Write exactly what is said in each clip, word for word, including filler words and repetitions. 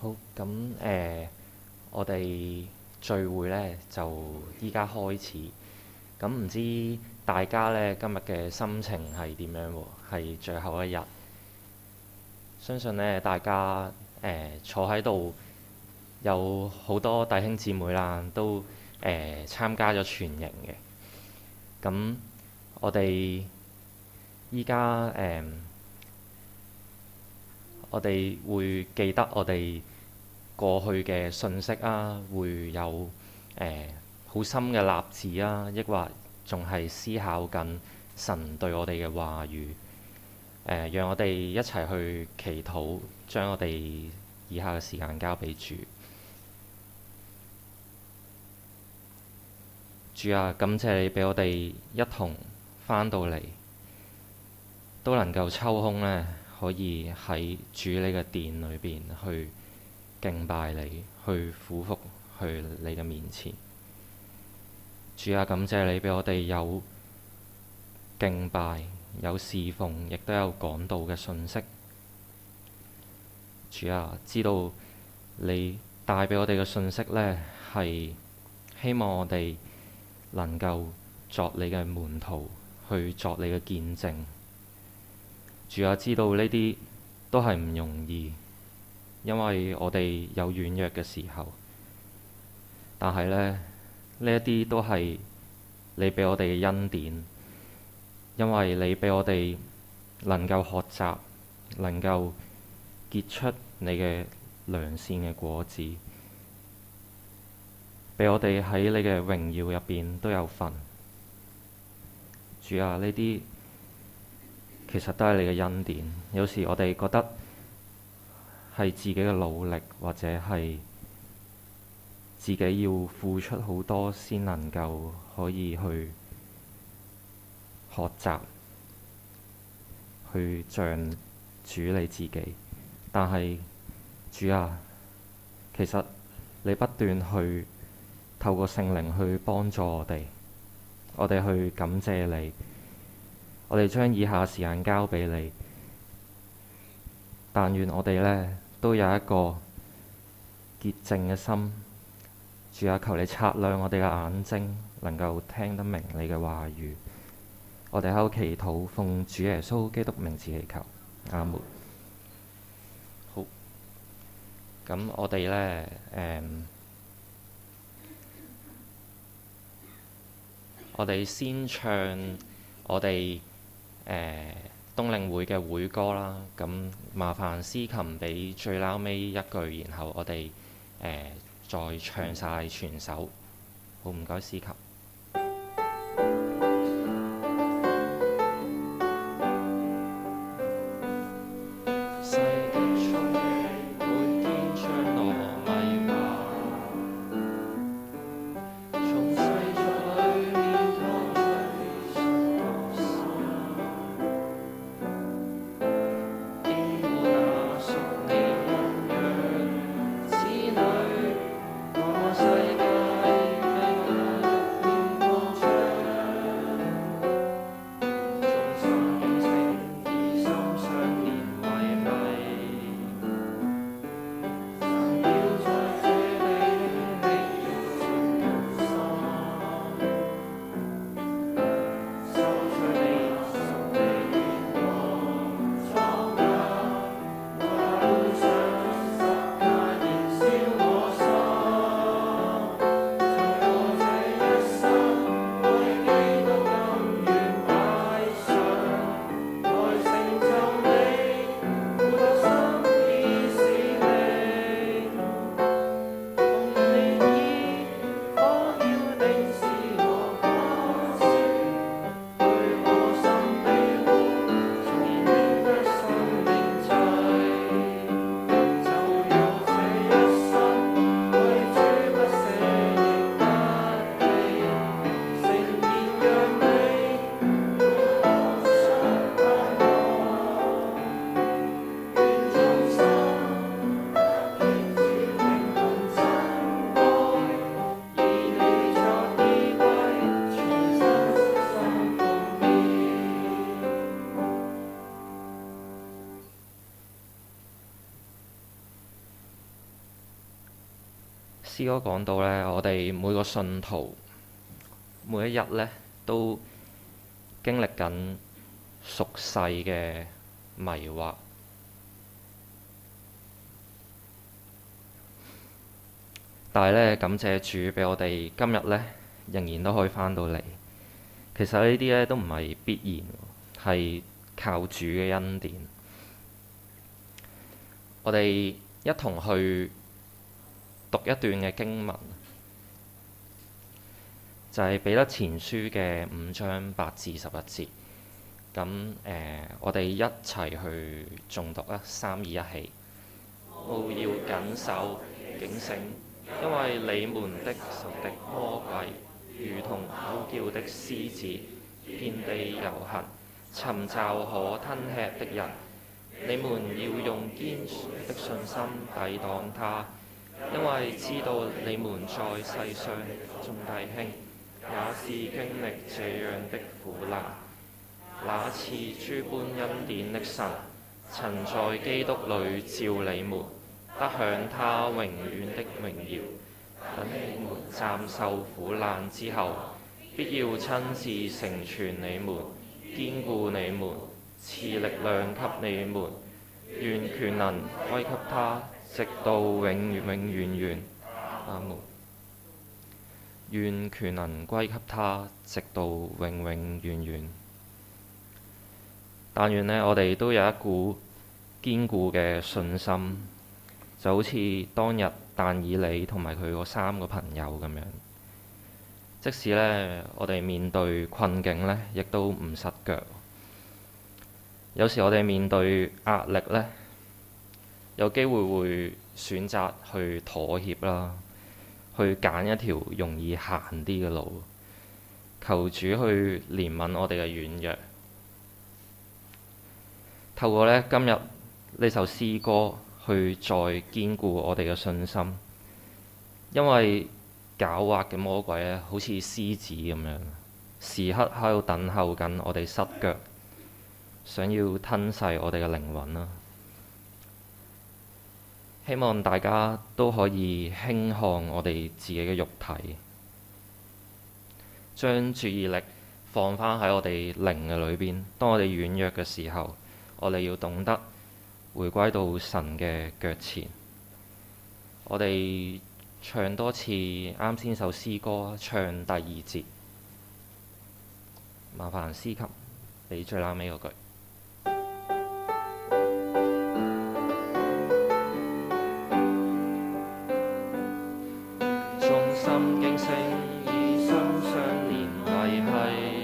好，咁誒、呃我哋聚會呢就依家開始。咁唔知大家呢今日嘅心情係點樣喎？係最後一日，相信呢大家誒、呃坐喺度有好多弟兄姊妹啦，都誒、呃、參加咗全營嘅。咁我哋依家誒，我哋會記得我哋過去嘅信息啊，會有誒好、深嘅立志啊，抑或仲係思考緊神對我哋嘅話語。誒、呃，讓我哋一齊去祈禱，將我哋以下嘅時間交俾主。主啊，感謝你俾我哋一同返到嚟，都能夠抽空呢，可以喺主你嘅殿裏邊去敬拜你，去俯伏去你嘅面前。主啊，感謝你俾我哋有敬拜、有侍奉，亦都有講道嘅信息。主啊，知道你帶俾我哋嘅信息呢，係希望我哋能夠作你嘅門徒，去作你嘅見證。主啊，知道呢啲都係唔容易，因為我哋有軟弱嘅時候。但係呢，呢一啲都係你俾我哋嘅恩典，因為你俾我哋能夠學習，能夠結出你嘅良善嘅果子，俾我哋喺你嘅榮耀入邊都有份。主啊，呢啲其實都係你嘅恩典。有時我哋覺得係自己嘅努力，或者係自己要付出好多先能夠可以去學習，去像主你自己。但係主啊，其實你不斷去透過聖靈去幫助我哋，我哋去感謝你。我哋將以下時間交俾你，但願我哋呢都有一個潔淨嘅心。主啊，求你擦亮我哋嘅眼睛，能夠聽得明你嘅話語。我哋喺度祈禱，奉主耶穌基督名字祈求，阿門。好，咁我哋呢，誒、嗯，我哋先唱我哋誒、呃、冬令會嘅會歌啦。咁麻煩司琴俾最撈尾一句，然後我哋誒、呃再唱晒全首。好，唔該司琴。 詩歌講到呢，我哋每個信徒每一日呢都經歷緊俗世嘅迷惑，但係呢，感謝主俾我哋今日呢仍然都可以返到嚟。其實呢啲呢都唔係必然，係靠主嘅恩典。我哋一同去讀一段嘅經文，就係彼得前書嘅五章八至十一節。咁誒、呃，我哋一齊去誦讀啦，三二一起。務要謹守警醒，因為你們的仇敵魔鬼，如同吼叫的獅子，遍地遊行，尋找可吞吃的人。你們要用堅固的信心抵擋他，因為知道你們在世上眾弟兄也是經歷這樣的苦難。那賜諸般恩典的神，曾在基督裏召你們，得享他永遠的榮耀。等你們暫受苦難之後，必要親自成全你們，堅固你們，賜力量給你們。願權能歸給他，直到永永遠遠。阿門。願權能歸給他，直到永永遠遠。但願呢，我哋都有一股堅固嘅信心，就好似當日但以理同埋佢嗰三個朋友咁樣。即使呢，我哋面對困境呢，亦都唔失腳。有時我哋面對壓力呢，有機會會選擇去妥協啦，去揀一條容易行啲嘅路，求主去憐憫我哋嘅軟弱。透過呢今日呢首詩歌，去再堅固我哋嘅信心，因為狡猾嘅魔鬼咧，好似獅子咁樣，時刻喺度等候緊我哋失腳，想要吞噬我哋嘅靈魂啦。希望大家都可以輕看我哋自己嘅肉體，將注意力放返喺我哋靈嘅裏邊。當我哋軟弱嘅時候，我哋要懂得回歸到神嘅腳前。我哋唱多次啱先首詩歌，唱第二節。麻煩司琴俾最後尾嗰句。忠心警醒，以心相連維繫。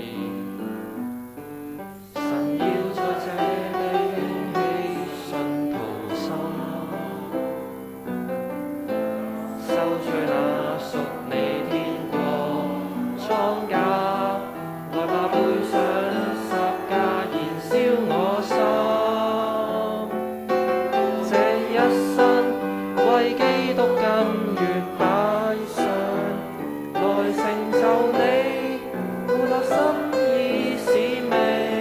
神要在這地興起信徒心，收取那屬你天國莊稼。來吧，背上十架，燃燒我心。這一生為基督甘願擺上，來成就你負責心意使命。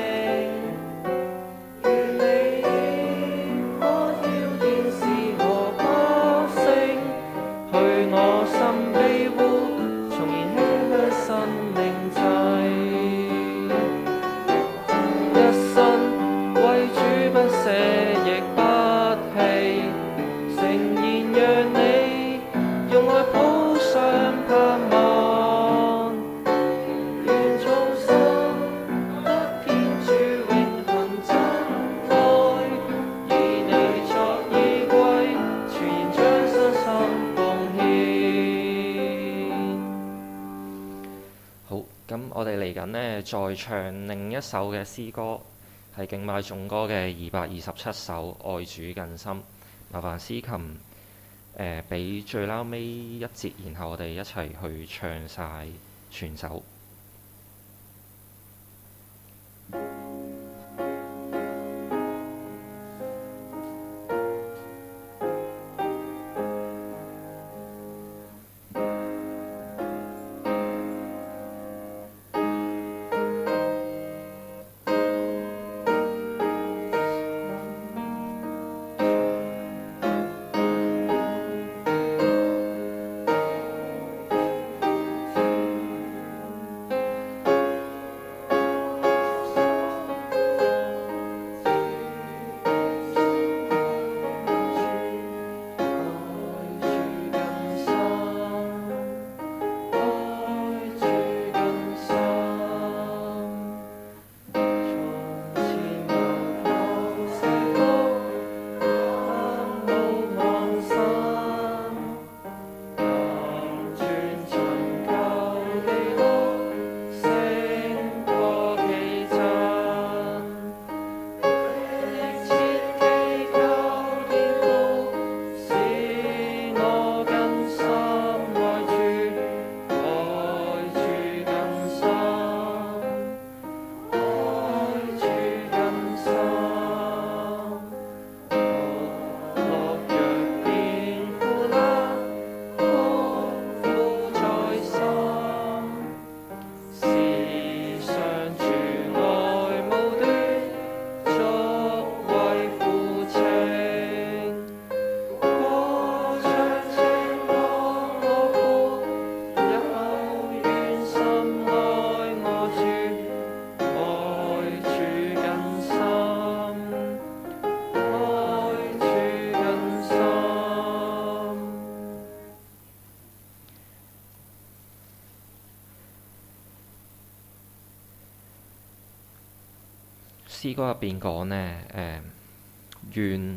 願你可澆奠是何歌聲，去我心庇護，重燃馨香生命祭。一生為主不捨亦不棄，誠然讓你用愛譜上盼望。願眾生得見主永恆真愛，以你作依歸，全然將身心奉獻。好，咁我哋嚟緊呢，再唱另一首嘅詩歌，係敬拜頌歌嘅二百二十七首《愛主更深》。麻煩司琴誒俾最撈尾一節，然後我哋一齊去唱晒全首。 詩歌入邊講呢，誒、呃、願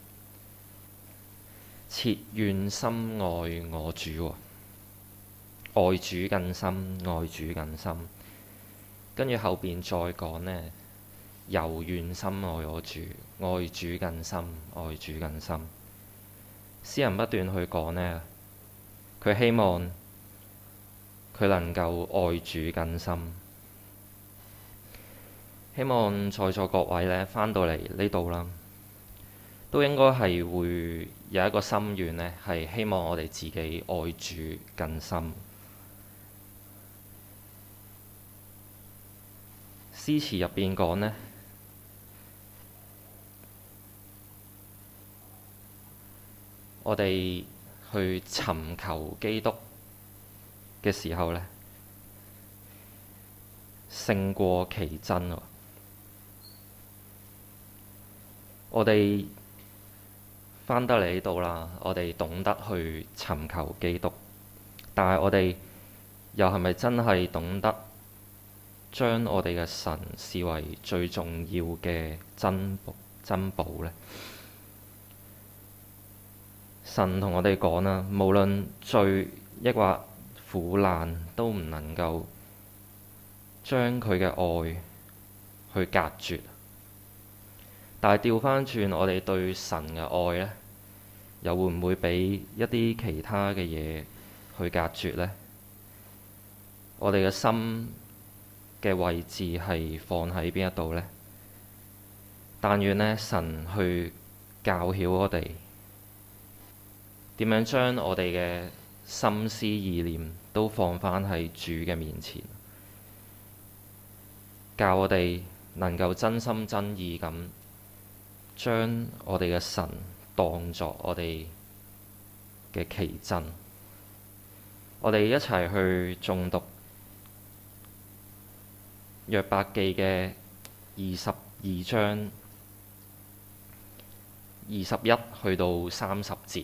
切願心愛我主喎，愛主更深，愛主更深。跟住後邊再講呢，又願心愛我主，愛主更深，愛主更深。詩人不斷去講呢，佢希望佢能夠愛主更深。希望在座各位呢，返到嚟呢度啦，都應該係會有一個心願呢，係希望我哋自己愛主更深。詩詞入邊講呢，我哋去尋求基督嘅時候呢，勝過其真喎。我哋返得嚟呢度啦，我哋懂得去尋求基督，但係我哋又係咪真係懂得將我哋嘅神視為最重要嘅珍寶珍寶呢？神同我哋講啦，無論罪抑或苦難，都唔能夠將佢嘅愛去隔絕。但係調翻轉，我哋對神嘅愛呢，又會唔會俾一啲其他嘅嘢去隔絕呢？我哋嘅心嘅位置係放喺邊一度呢？但願呢，神去教曉我哋點樣將我哋嘅心思意念都放返喺主嘅面前，教我哋能夠真心真意咁將我哋嘅神當作我哋嘅奇珍。我哋一齊去誦讀約伯記嘅二十二章二十一去到三十節。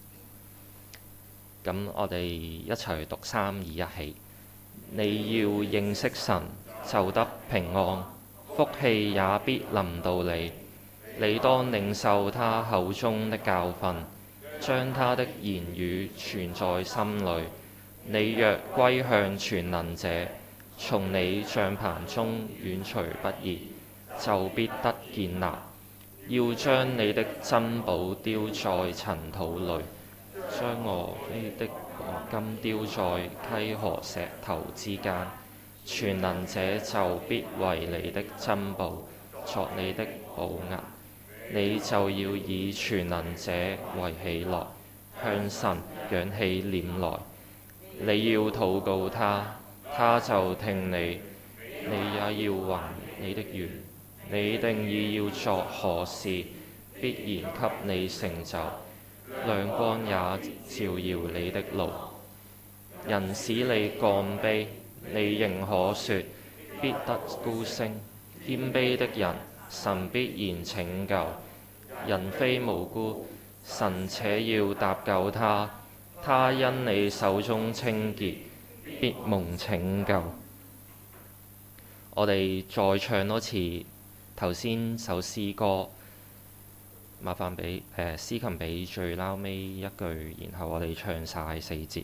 咁我哋一齊讀三二一起。你要認識神，就得平安，福氣也必臨到你。你當領受他口中的教訓，將他的言語存在心裏。你若歸向全能者，從你帳棚中遠除不義，就必得建立。要將你的珍寶丟在塵土裏，將我的黃金丟在溪河石頭之間。全能者就必為你的珍寶，作你的寶銀。你就要以全能者為喜樂，向神仰起臉來。你要禱告他，他就聽你。你也要還你的願。你定意要作何事，必然給你成就。亮光也照耀你的路。人使你降卑，你仍可說，必得高升。謙卑的人，神必然拯救。人非無辜，神且要搭救他。他因你手中清潔，必蒙拯救。我哋再唱多次頭先首詩歌，麻煩俾誒司琴俾最撈尾一句，然後我哋唱晒四節。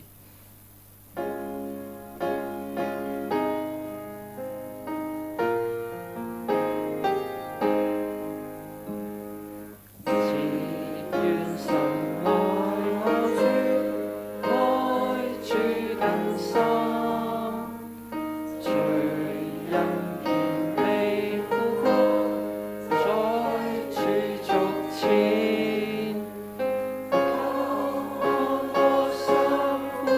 呼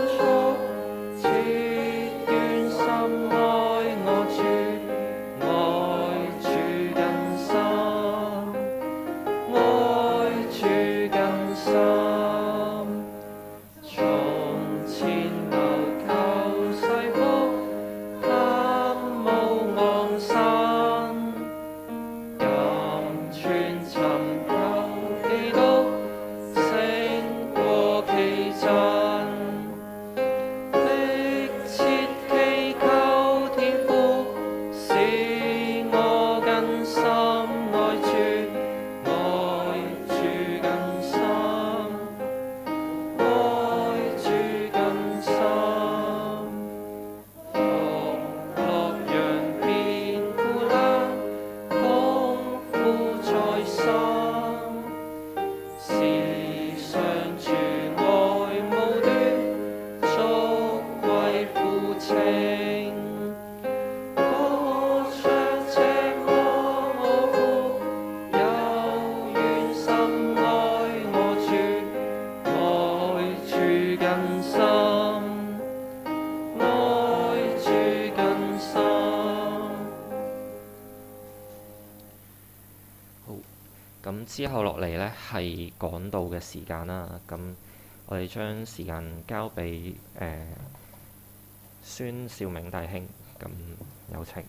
好，咁之後落嚟呢係講道嘅時間啦。咁我哋將時間交俾誒、呃、孫兆明弟兄，咁有請。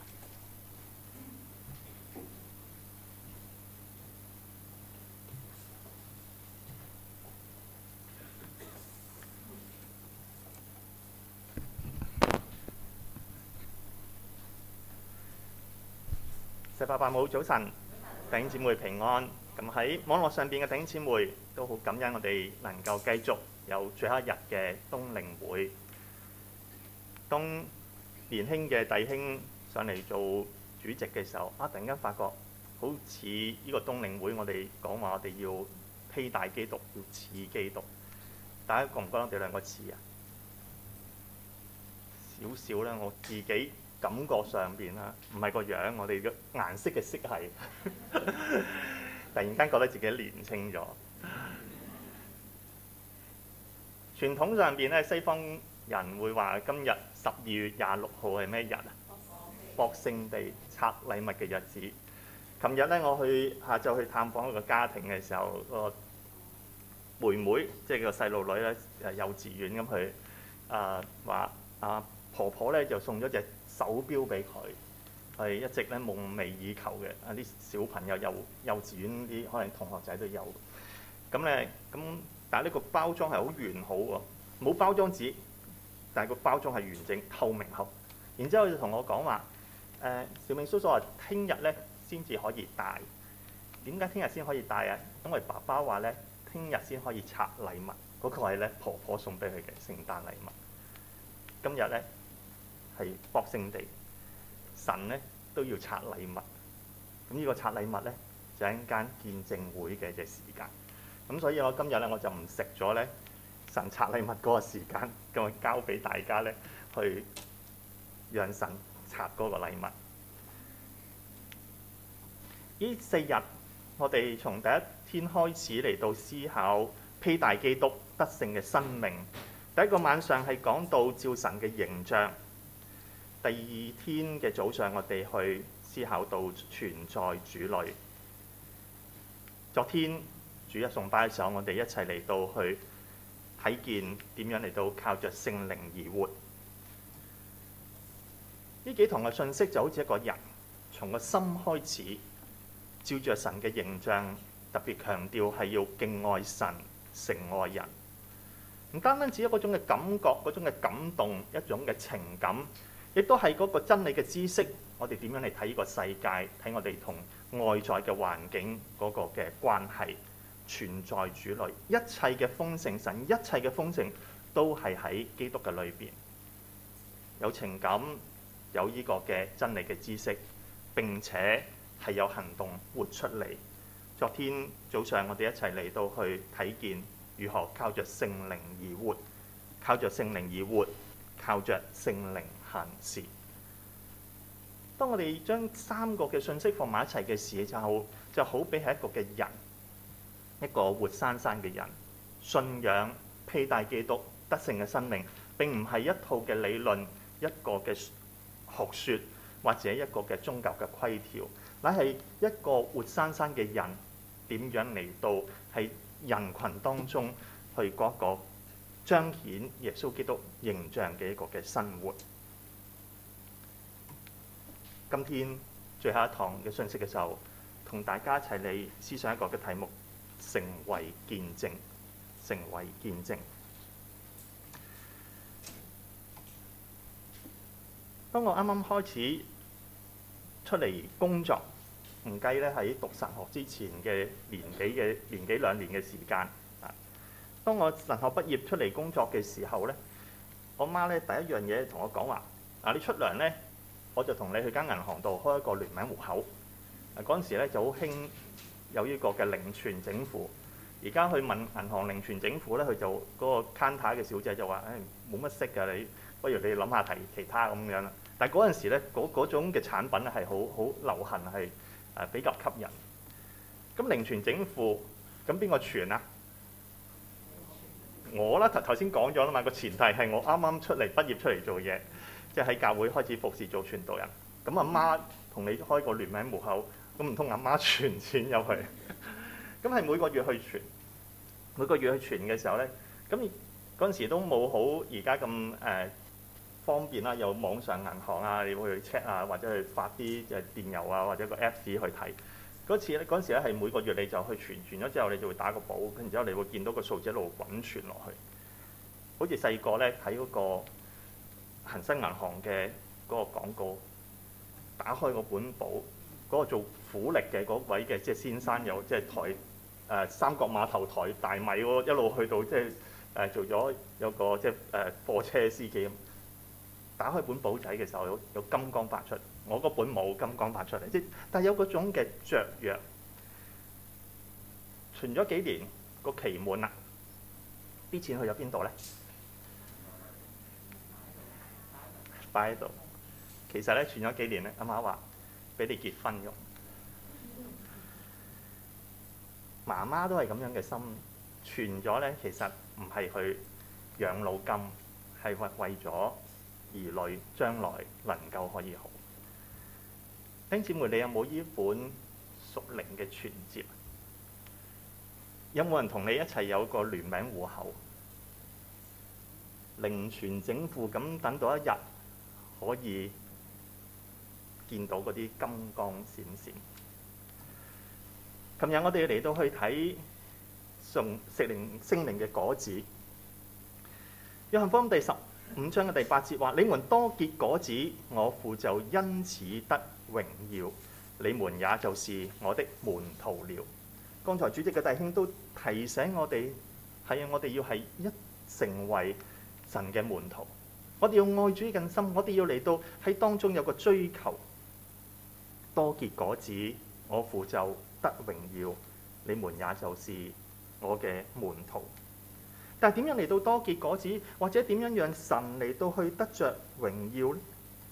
四八八母早晨，弟兄姊妹平安。咁喺網絡上邊嘅弟兄姊妹都好感恩，我哋能夠繼續有最後一日嘅冬令會。當年輕嘅弟兄上嚟做主席嘅時候，啊，突然間發覺好似呢個冬令會，我哋講話我哋要披戴基督，要似基督。大家覺唔覺得我哋兩個似啊？少少啦，我自己感覺上邊啦，唔係個樣，我哋嘅顏色嘅色系，突然間覺得自己年輕咗。傳統上邊咧，西方人會話今日十二月廿六號係咩日啊？博聖地拆禮物嘅日子。琴日咧，我去下晝去探訪一個家庭嘅時候，個妹妹即係個細路女咧，誒幼稚園咁去誒話啊婆婆咧就送咗隻手錶俾佢，係一直咧夢寐以求嘅。啊啲小朋友幼幼稚園啲可能同學仔都有。咁咧咁，但係呢個包裝係好完好喎，冇包裝紙，但係個包裝係完整透明盒。然之後佢就同我講話，誒、呃、兆明叔叔話聽日咧先至可以戴。點解聽日先可以戴啊？因為爸爸話咧聽日先可以拆禮物，嗰、那個係咧婆婆送俾佢嘅聖誕禮物。今日咧係博聖地，神咧都要拆禮物。咁呢個拆禮物咧就係一間見證會嘅嘅時間。咁所以我今日咧我就唔食咗咧神拆禮物嗰個時間，咁啊交俾大家咧去讓神拆嗰個禮物。呢四日我哋從第一天開始嚟到思考披戴基督得勝嘅生命。第一個晚上係講到照神嘅形象。第二天嘅早上我哋去思考到存在主裏。昨天主日崇拜嘅時候，我哋一齊嚟到去睇見點樣嚟到靠着聖靈而活。呢幾堂嘅信息就好似一個人從個心開始，照着神嘅形象，特別強調係要敬愛神、誠愛人。唔單單只係嗰種嘅感覺、嗰種嘅感動、一種嘅情感，亦都係嗰個真理嘅知識。我哋點樣嚟睇呢個世界，睇我哋同外在嘅環境嗰個嘅關係，存在主裏，一切嘅豐盛，神一切嘅豐盛都係喺基督嘅裏邊。有情感，有呢個嘅真理嘅知識，並且係有行動活出嚟。昨天早上我哋一齊嚟到去睇見如何靠着聖靈而活，靠着聖靈而活，靠着聖靈行事。當我哋將三個嘅信息放埋一齊嘅時候，就好比係一個嘅人，一個活生生嘅人，信仰披戴基督得勝嘅生命，並唔係一套嘅理論，一個嘅學說或者一個嘅宗教嘅規條，乃係一個活生生嘅人點樣嚟到喺人群當中去過一個彰顯耶穌基督形象嘅一個嘅生活。今天最後一堂嘅信息嘅時候，同大家一齊嚟思想一個嘅題目：成為見證。成為見證。當我啱啱開始出嚟工作，唔計咧喺讀神學之前嘅年幾嘅年幾兩年嘅時間啊。當我神學畢業出嚟工作嘅時候咧，我媽咧第一樣嘢同我講話：啊，你出糧咧，我就同你去間銀行度開一個聯名戶口。啊，嗰陣時咧就好興有呢個嘅零存整付。而家去問銀行零存整付咧，佢就嗰個 counter 嘅小姐就話：誒冇乜識㗎，你不如你諗下提其他咁樣啦。但係嗰陣時咧，嗰嗰種嘅產品咧係好好流行，係誒比較吸引。咁零存整付，咁邊個存啊？我啦，頭頭先講咗啦嘛，個前提係我啱啱出嚟畢業出嚟做嘢，即係喺教會開始服侍做傳道人。咁阿媽同你開個聯名戶口， 咁唔通阿媽存錢入去？咁係每個月去存，每個月去存嘅時候咧，咁嗰陣時都冇好而家咁誒方便啦，有網上銀行啊，你會去 check 啊，或者去發啲誒電郵啊，或者個 Apps 去睇。嗰次咧，嗰陣時咧係每個月你就去存，存咗之後你就會打個簿，跟住之後你會見到個數字一路滾存落去。好似細個咧睇嗰個恒生銀行嘅嗰個廣告，打開個本簿，嗰、嗰個做苦力嘅嗰位嘅即係先生有即係抬誒、呃、三角碼頭抬大米喎，一路去到即係誒做咗有個即係誒貨車司機咁。打開本簿仔嘅時候有有金光發出，我嗰本冇金光發出嚟，即係但係有嗰種嘅雀躍。存咗幾年個期滿啦，啲錢去咗邊度咧？擺喺度。其實咧存咗幾年咧，阿媽話俾你結婚用。媽媽都係咁樣嘅心，存咗咧其實唔係去養老金，係為為咗兒女將來能夠可以好。弟兄姊妹，你有冇呢本屬靈嘅存摺？有冇人同你一齊有個聯名戶口？零存整付咁等到一日可以見到嗰啲金光閃閃。琴日我哋嚟到去睇聖靈聖靈嘅果子。約翰福音第十五章嘅第八節話：你們多結果子，我父就因此得榮耀，你們也就是我的門徒了。剛才主席嘅弟兄都提醒我哋，係啊，我哋要係一成為神嘅門徒，我哋要愛主更深，我哋要嚟到喺當中有個追求，多結果子，我父就得榮耀，你們也就是我嘅門徒。但係點樣嚟到多結果子，或者點樣讓神嚟到去得着榮耀呢？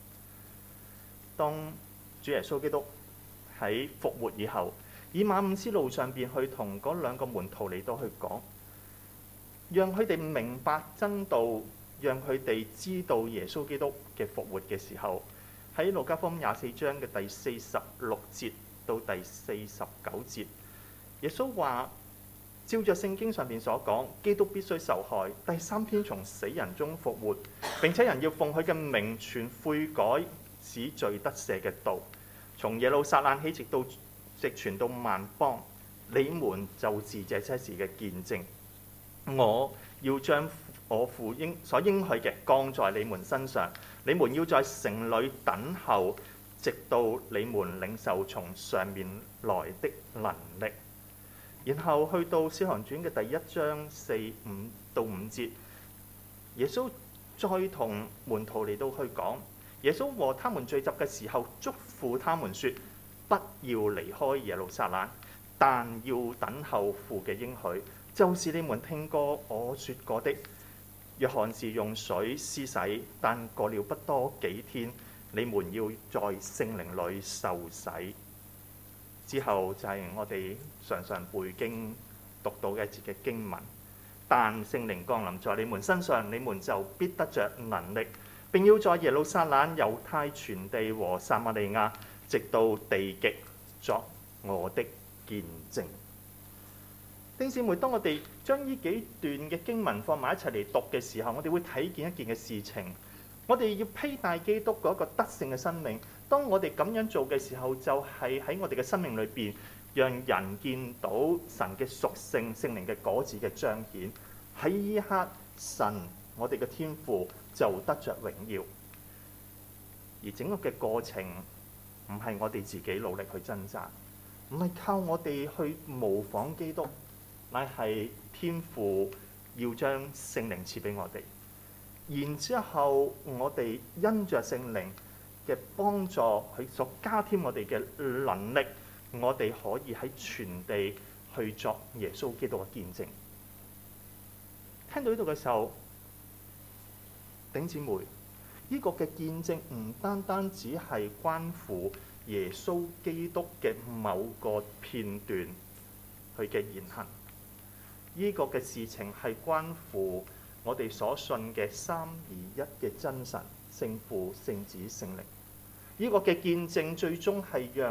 當主耶穌基督喺復活以後，以馬午斯路上邊去同嗰兩個門徒嚟到去講，讓佢哋明白真道，讓佢哋知道耶穌基督嘅復活嘅時候，喺路加福音廿四章嘅第四十六節到第四十九節，耶穌話：照着聖經上邊所講，基督必須受害，第三天從死人中復活，並且人要奉佢嘅名傳悔改、使罪得赦嘅道，從耶路撒冷起，直到直傳到萬邦，你們就是這些事嘅見證。我要將我父應所應許嘅降在你們身上，你們要在城裏等候，直到你們領受從上面來的能力。然後去到《使徒行傳》嘅第一章四五到五節，耶穌再同門徒嚟到去講，耶穌和他們聚集嘅時候，囑咐他們說：不要離開耶路撒冷，但要等候父嘅應許，就是你們聽過我說過的。約翰是用水施洗，但過了不多幾天，你們要在聖靈裏受洗。之後就係我哋常常背經讀到嘅一節嘅經文。但聖靈降臨在你們身上，你們就必得着能力，並要在耶路撒冷、猶太全地和撒瑪利亞，直到地極作我的見證。弟兄姊妹，當我哋將呢幾段嘅經文放埋一齊嚟讀嘅時候，我哋會睇見一件嘅事情。我哋要披戴基督嗰個得勝嘅生命。當我哋咁樣做嘅時候，就係喺我哋嘅生命裏邊，讓人見到神嘅屬性、聖靈嘅果子嘅彰顯。喺呢一刻，神我哋嘅天父就得着榮耀。而整個嘅過程唔係我哋自己努力去掙扎，唔係靠我哋去模仿基督，乃係天父要將聖靈賜俾我哋。然之後，我哋因着聖靈嘅幫助，佢所加添我哋嘅能力，我哋可以喺全地去作耶穌基督嘅見證。聽到呢度嘅時候，弟兄姊妹，呢個嘅見證唔單單只係關乎耶穌基督嘅某個片段佢嘅言行，呢個嘅事情係關乎我哋所信嘅三而一嘅真神，聖父、聖子、聖靈。呢個嘅見證最終係讓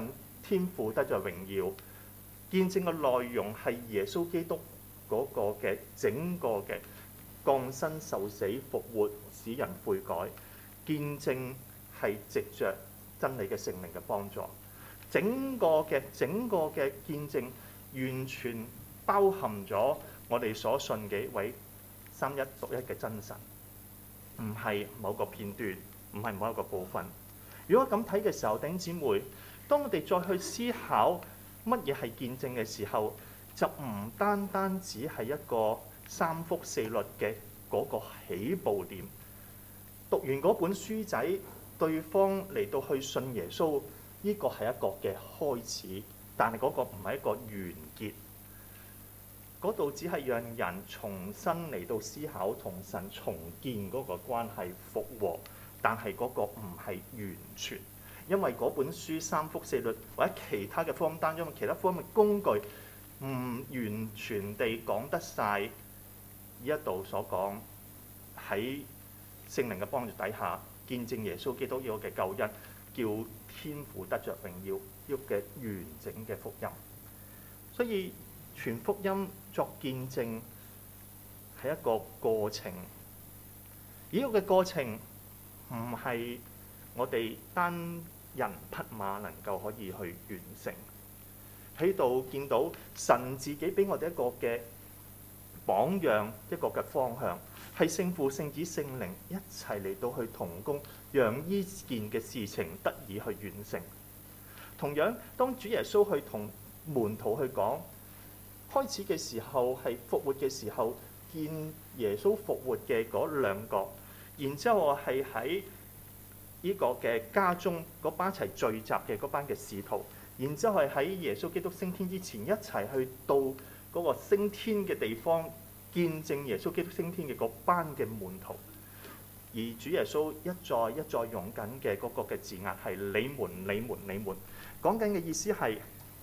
天父得着榮耀。見證嘅內容係耶穌基督嗰個嘅整個嘅降生受死復活，使人悔改。見證係藉着真理嘅聖靈嘅幫助，整個嘅整個嘅見證完全包含咗我哋所信嘅一位三一獨一嘅真神，唔係某個片段，唔係某一個部分。如果咁睇嘅時候，弟兄姊妹，當我哋再去思考乜嘢係見證嘅時候，就唔單單只係一個三福四律嘅嗰個起步點。讀完嗰本書仔，對方嚟到去信耶穌，呢個係一個嘅開始，但係嗰個唔係一個完結。嗰度只係讓人重新嚟到思考同神重建嗰個關係復和，但係嗰個唔係完全，因為嗰本書三福四律或者其他嘅福音單，因為其他福音嘅工具唔完全地講得晒呢一度所講喺聖靈嘅幫助底下見證耶穌基督呢個嘅救恩，叫天父得着榮耀呢個嘅完整嘅福音。所以傳福音作見證係一個過程，而呢個嘅過程唔係我哋單人匹馬能夠可以去完成。喺度見到神自己俾我哋一個嘅榜樣，一個嘅方向，係聖父、聖子、聖靈一齊嚟到去同工，讓呢件嘅事情得以去完成。同樣，當主耶穌去同門徒去講，開始嘅時候係復活嘅時候，見耶穌復活嘅嗰兩個，然之後我係喺呢個嘅家中嗰班一齊聚集嘅嗰班嘅使徒，然之後係喺耶穌基督升天之前一齊去到嗰個升天嘅地方見證耶穌基督升天嘅嗰班嘅門徒。而主耶穌一再一再用緊嘅嗰個嘅字眼係你們、你們、你們，講緊嘅意思係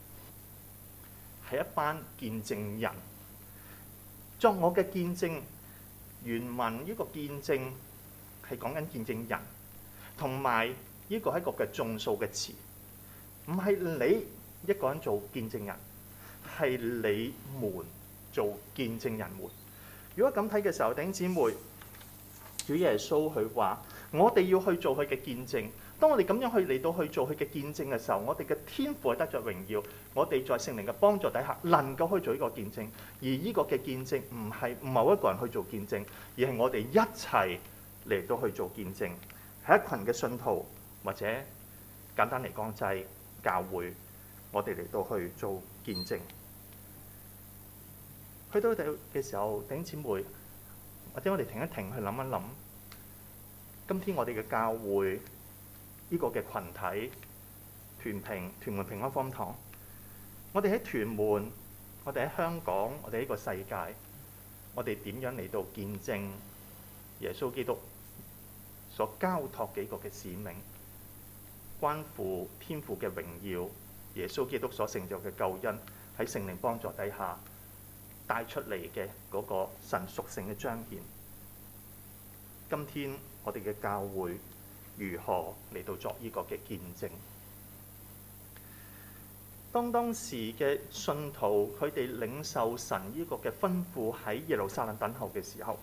係一班見證人作我嘅見證。原文呢個見證係講緊見證人，同埋呢個係一個嘅眾數嘅詞，唔係你一個人做見證人，係你們做見證人們。如果咁睇嘅時候，弟兄姊妹，主耶穌佢話我哋要去做佢嘅見證。當我哋咁樣去嚟到去做佢嘅見證嘅時候，我哋嘅天父係得着榮耀。我哋在聖靈嘅幫助底下，能夠去做呢個見證。而呢個嘅見證唔係某一個人去做見證，而係我哋一齊嚟到去做見證，係一群嘅信徒，或者簡單嚟講就係教會，我哋嚟到去做見證。去到呢度嘅時候，弟兄姊妹，或者我哋停一停去諗一諗，今天我哋嘅教會呢個嘅群體，屯平屯門平安福音堂，我哋喺屯門，我哋喺香港，我哋呢個世界，我哋點樣嚟到見證耶穌基督所交託幾個嘅使命，關乎天父嘅榮耀，耶穌基督所成就嘅救恩喺聖靈幫助底下帶出嚟嘅嗰個神屬性嘅彰顯。今天我哋嘅教會如何嚟到作呢個嘅見證？當當時嘅信徒佢哋領受神呢個嘅吩咐喺耶路撒冷等候嘅時候，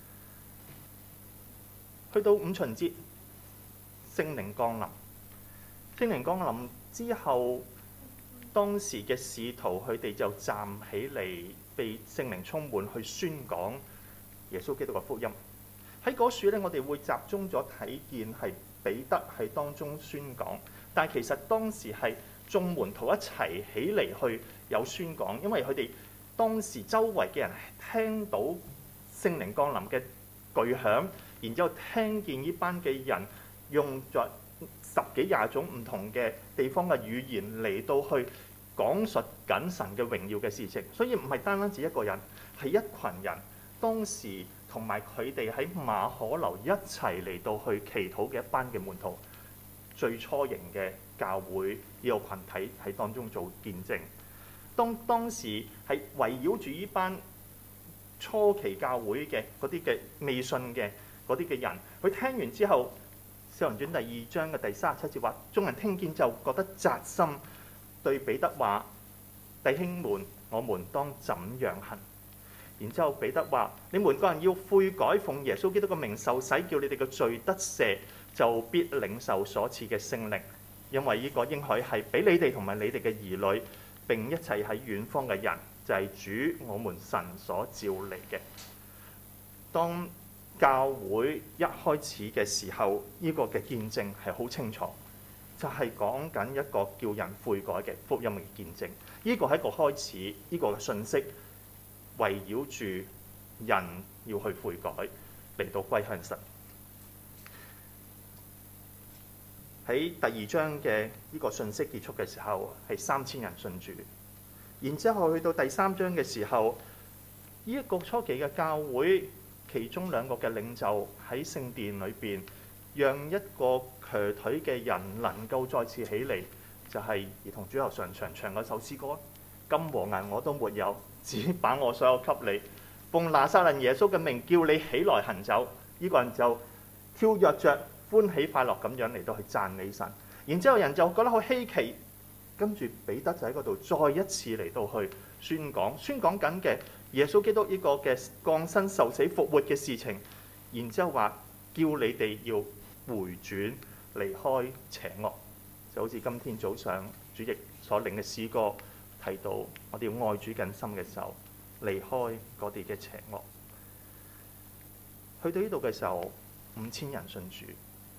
去到五旬節，聖靈降臨。聖靈降臨之後，當時嘅使徒佢哋就站起嚟，被聖靈充滿去宣講耶穌基督嘅福音。喺嗰處咧，我哋會集中咗睇見係彼得喺當中宣講，但係其實當時係眾門徒一齊起嚟去有宣講，因為佢哋當時周圍嘅人聽到聖靈降臨嘅巨響，然之後聽見呢班嘅人用咗十幾廿種唔同嘅地方嘅語言嚟到去講述緊神嘅榮耀嘅事情，所以唔係單單止一個人，係一群人。當時同埋佢哋喺馬可樓一齊嚟到去祈禱嘅一班嘅門徒，最初型嘅教會呢個群體喺當中做見證。當當時係圍繞住呢班初期教會嘅嗰啲嘅未信嘅嗰啲嘅人，佢聽完之後，《使徒行傳》第二章嘅第三十七節話：眾人聽見就覺得扎心， 對彼得話：弟兄們，我們當怎樣行？然之後彼得話：你們個人要悔改，奉耶穌基督嘅名受洗，叫你哋嘅罪得赦，就必領受所賜嘅聖靈。因為呢個應許係俾你哋同埋你哋嘅兒女，並一切喺遠方嘅人，就係、是、主我們神所召嚟嘅。當教會一開始嘅時候，呢、這個嘅見證係好清楚，就係講緊一個叫人悔改嘅福音嘅見證。呢、這個係一個開始，呢、這個嘅信息圍繞住人要去悔改，嚟到歸向神。喺第二章嘅呢個信息結束嘅時候，係三千人信主。然之後去到第三章嘅時候，呢、這、一個初期嘅教會，其中兩個嘅領袖喺聖殿裏邊，讓一個瘸腿嘅人能夠再次起嚟，就係兒童主日上場唱嗰首詩歌：金和銀我都沒有，只把我所有給你。奉拿撒勒耶穌嘅名，叫你起來行走。呢、這個人就跳躍着，歡喜快樂咁樣嚟到去讚美神。然之後人就覺得好稀奇，跟住彼得就喺嗰度再一次嚟到去宣講，宣講緊嘅耶穌基督呢個嘅降生受死復活嘅事情。然之後話叫你哋要回轉離開邪惡，就好似今天早上主席所領嘅詩歌提到，我哋要愛主更深嘅時候，離開嗰啲嘅邪惡。去到呢度嘅時候，五千人信主，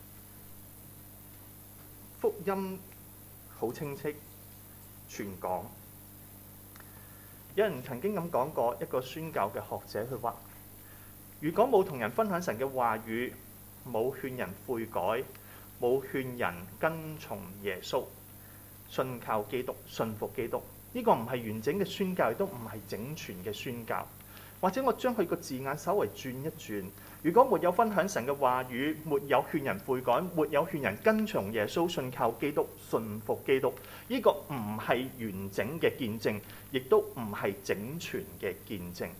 福音好清晰傳講。有人曾經咁講過，一個宣教嘅學者佢話：如果冇同人分享神嘅話語，冇勸人悔改，冇勸人跟從耶穌，信靠基督，信服基督，呢、這個唔係完整嘅宣教，亦都唔係整全嘅宣教。或者我將佢個字眼稍微轉一轉，如果沒有分享神嘅話語，沒有勸人悔改，沒有勸人跟從耶穌，信靠基督，信服基督，呢、這個唔係完整嘅見證，亦都唔係整全嘅見證。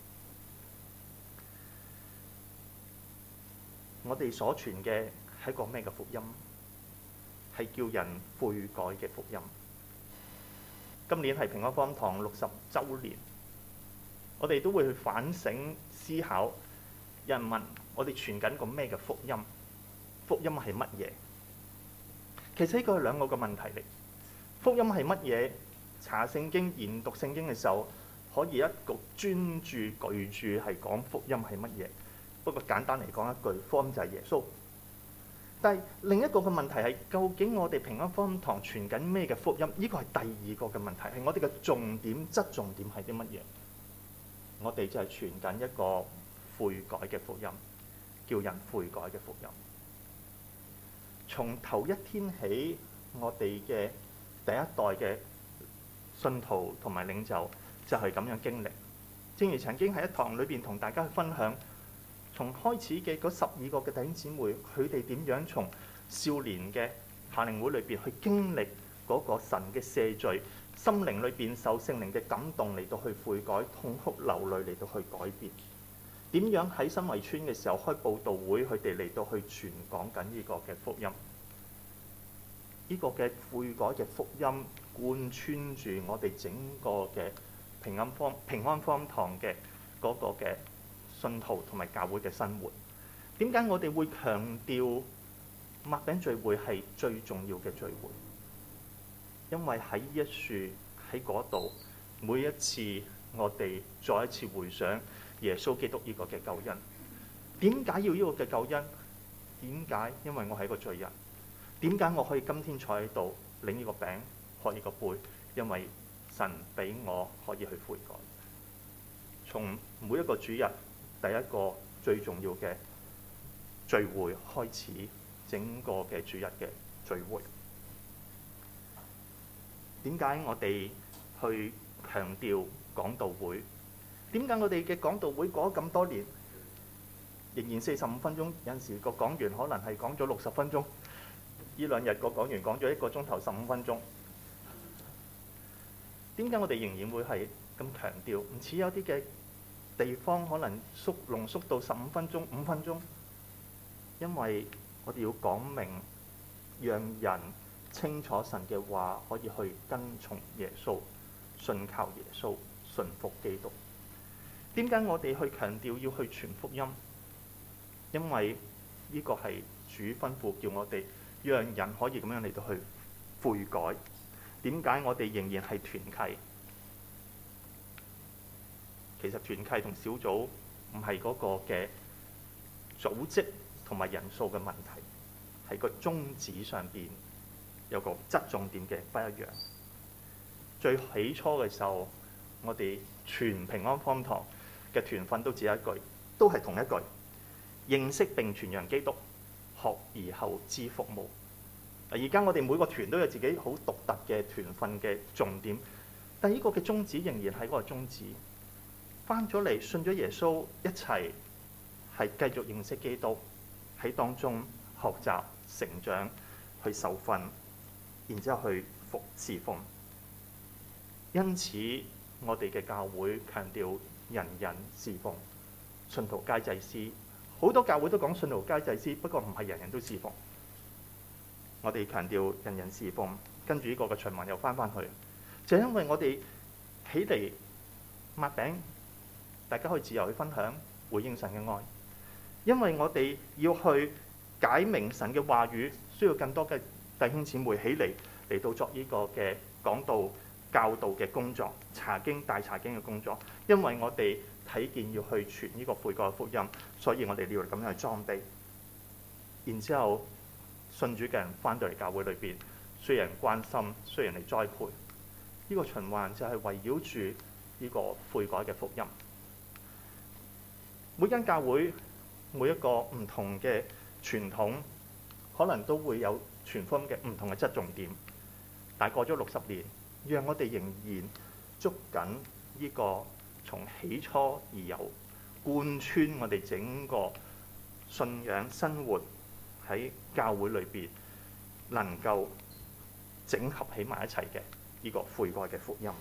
我哋所傳嘅係個咩嘅福音？係叫人悔改嘅福音。今年係平安福音堂六十週年，我哋都會去反省思考。有人問我哋傳緊個咩嘅福音？福音係乜嘢？其實呢個係兩個嘅問題嚟。福音係乜嘢？查聖經、研讀聖經嘅時候，可以一個專注巨著係講福音係乜嘢。不過簡單嚟講一句，福音就係耶穌。但係另一個嘅問題係，究竟我哋平安福音堂傳緊咩嘅福音？呢個係第二個嘅問題，係我哋嘅重點、側重點係啲乜嘢？我哋就係傳緊一個悔改嘅福音，叫人悔改嘅福音。從頭一天起，我哋嘅第一代嘅信徒同埋領袖就係咁樣經歷。正如曾經喺一堂裏邊同大家去分享，從開始嘅嗰十二個嘅弟兄姊妹，佢哋點樣從少年嘅夏令會裏邊去經歷嗰個神嘅赦罪，心靈裏邊受聖靈嘅感動嚟到去悔改，痛哭流淚嚟到去改變。點樣喺新圍村嘅時候開佈道會，佢哋嚟到去傳講緊呢個嘅福音，呢、這個嘅悔改嘅福音貫穿住我哋整個嘅平安方平安方堂嘅嗰個嘅信徒同埋教會嘅生活。點解我哋會強調擘餅聚會係最重要嘅聚會？因為喺呢一處喺嗰度，每一次我哋再一次回想耶穌基督呢個嘅救恩。點解要呢個嘅救恩？點解？因為我係一個罪人。點解我可以今天坐喺度領呢個餅喝呢個杯？因為神俾我可以去悔改。從每一個主日第一個最重要嘅聚會開始，整個嘅主日嘅聚會。點解我哋去強調講道會？點解我哋嘅講道會過咗咁多年，仍然四十五分鐘？有陣時個講員可能係講咗六十分鐘。呢兩日個講員講咗一個鐘頭十五分鐘。點解我哋仍然會係咁強調？唔似有啲嘅地方可能縮濃縮到十五分鐘、五分鐘。因為我哋要講明，讓人清楚神嘅話，可以去跟從耶穌，信靠耶穌，信服基督。點解我哋去強調要去傳福音？因為呢個係主吩咐叫我哋讓人可以咁樣嚟到去悔改。點解我哋仍然係團契？其實團契同小組唔係嗰個嘅組織同埋人數嘅問題，係個宗旨上邊有個側重點嘅不一樣。最起初嘅時候，我哋全平安方堂嘅團訓都只有一句，都係同一句：認識並傳揚基督，學而後知服務。而家我哋每個團都有自己好獨特嘅團訓嘅重點，但係呢個嘅宗旨仍然係嗰個宗旨。翻咗嚟信咗耶穌，一齊係繼續認識基督，喺當中學習成長，去受訓，然之後去服侍奉。因此，我哋嘅教會強調人人侍奉，信徒皆祭司。好多教會都講信徒皆祭司，不過唔係人人都侍奉。我哋強調人人侍奉，跟住呢個嘅循環又翻返去，就因為我哋起嚟擘餅，大家可以自由去分享，回應神嘅愛。因為我哋要去解明神嘅話語，需要更多嘅弟兄姊妹起嚟嚟到作呢個嘅講道、教導嘅工作、查經、大查經嘅工作。因為我哋睇見要去傳呢個悔改嘅福音，所以我哋要咁樣去裝備。然之後，信主嘅人翻到嚟教會裏邊，需要人關心，需要人嚟栽培。呢個循環就係圍繞住呢個悔改嘅福音。每間教會每一個唔同嘅傳統，可能都會有傳福音嘅唔同嘅側重點。但係過咗六十年，讓我哋仍然捉緊呢個從起初而有貫穿我哋整個信仰生活喺教會裏邊，能夠整合起埋一齊嘅呢個悔改嘅福音。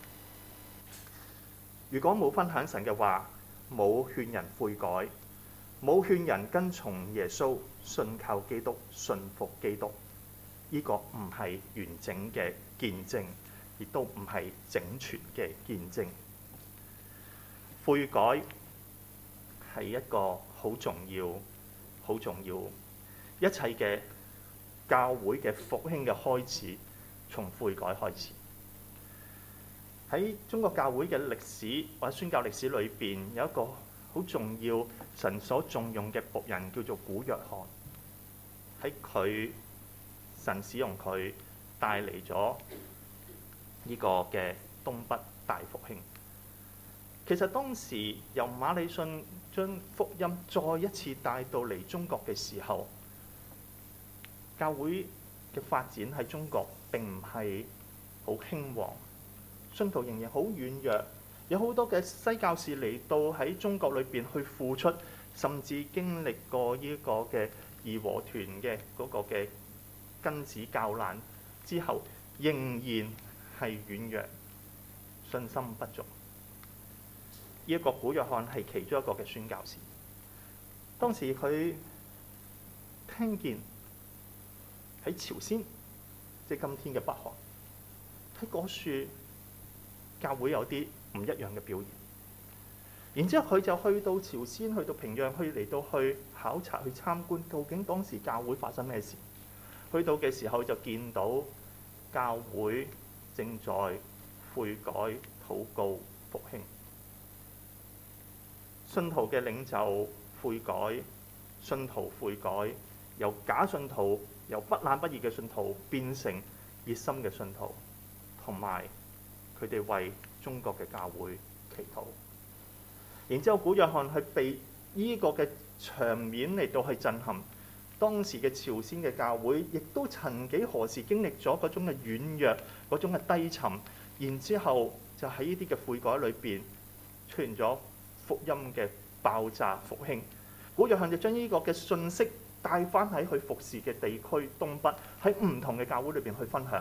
如果冇分享神嘅話，冇勸人悔改，冇勸人跟從耶穌，信靠基督，信服基督，呢個唔係完整嘅見證，亦都唔係整全嘅見證。悔改係一個好重要、好重要，一切嘅教會嘅復興嘅開始，從悔改開始。喺中國教會嘅歷史或者宣教歷史裏邊，有一個好重要神所重用嘅僕人，叫做古約翰。喺佢神使用佢帶嚟咗呢個嘅東北大復興。其實當時由馬里遜將福音再一次帶到嚟中國嘅時候，教會嘅發展喺中國並唔係好興旺。信徒仍然好軟弱，有好多嘅西教士嚟到喺中國裏邊去付出，甚至經歷過呢個嘅義和團嘅嗰個嘅庚子教難之後，仍然係軟弱，信心不足。呢一個古約翰係其中一個嘅宣教士。當時佢聽見喺朝鮮，即係今天嘅北韓，喺嗰處教會有啲唔一樣嘅表現，然之後佢就去到朝鮮，去到平壤，去嚟到去考察、去參觀，究竟當時教會發生咩事？去到嘅時候就見到教會正在悔改、禱告、復興，信徒嘅領袖悔改，信徒悔改，由假信徒、由不冷不熱嘅信徒變成熱心嘅信徒，同埋佢哋為中國嘅教會祈禱。然之後古約翰去被呢個嘅場面嚟到去震撼，當時嘅朝鮮嘅教會亦都曾幾何時經歷咗嗰種嘅軟弱、嗰種嘅低沉，然之後就喺呢啲嘅悔改裏邊出現咗福音嘅爆炸復興。古約翰就將呢個嘅信息帶翻喺佢服侍嘅地區東北，喺唔同嘅教會裏邊去分享，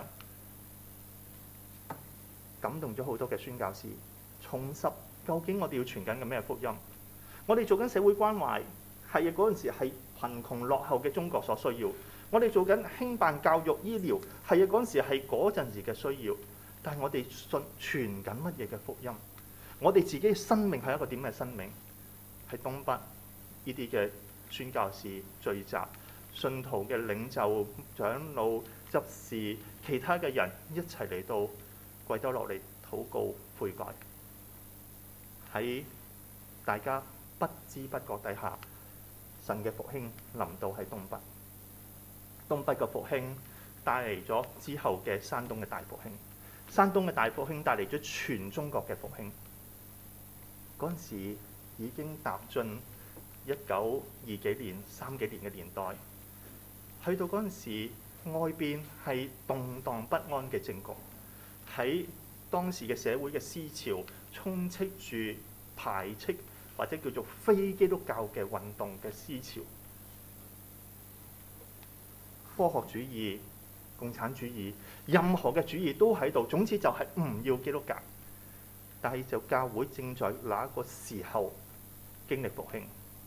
感動咗好多嘅宣教士，重拾究竟我哋要傳緊嘅咩福音？我哋做緊社會關懷，係啊，嗰陣時係貧窮落後嘅中國所需要。 我哋做緊興辦教育、醫療，係啊，嗰陣時係嗰陣時嘅需要。但係我哋信傳緊乜嘢嘅福音？我哋自己嘅生命係一個點嘅生命？喺東北呢啲嘅宣教士聚集，信徒嘅領袖、長老、執事、其他嘅人一齊嚟到跪低落嚟禱告悔改。喺大家不知不覺底下，神嘅復興臨到喺東北。東北嘅復興帶嚟咗之後嘅山東嘅大復興。山東嘅大復興帶嚟咗全中國嘅復興。嗰陣時已經踏進一九二幾年、三幾年嘅年代，去到嗰陣時，外邊係動盪不安嘅政局，喺當時嘅社會嘅思潮充斥住排斥或者叫做非基督教嘅運動嘅思潮，科學主義、共產主義，任何嘅主義都喺度，總之就係唔要基督教。但係就教會正在那一個時候經歷復興，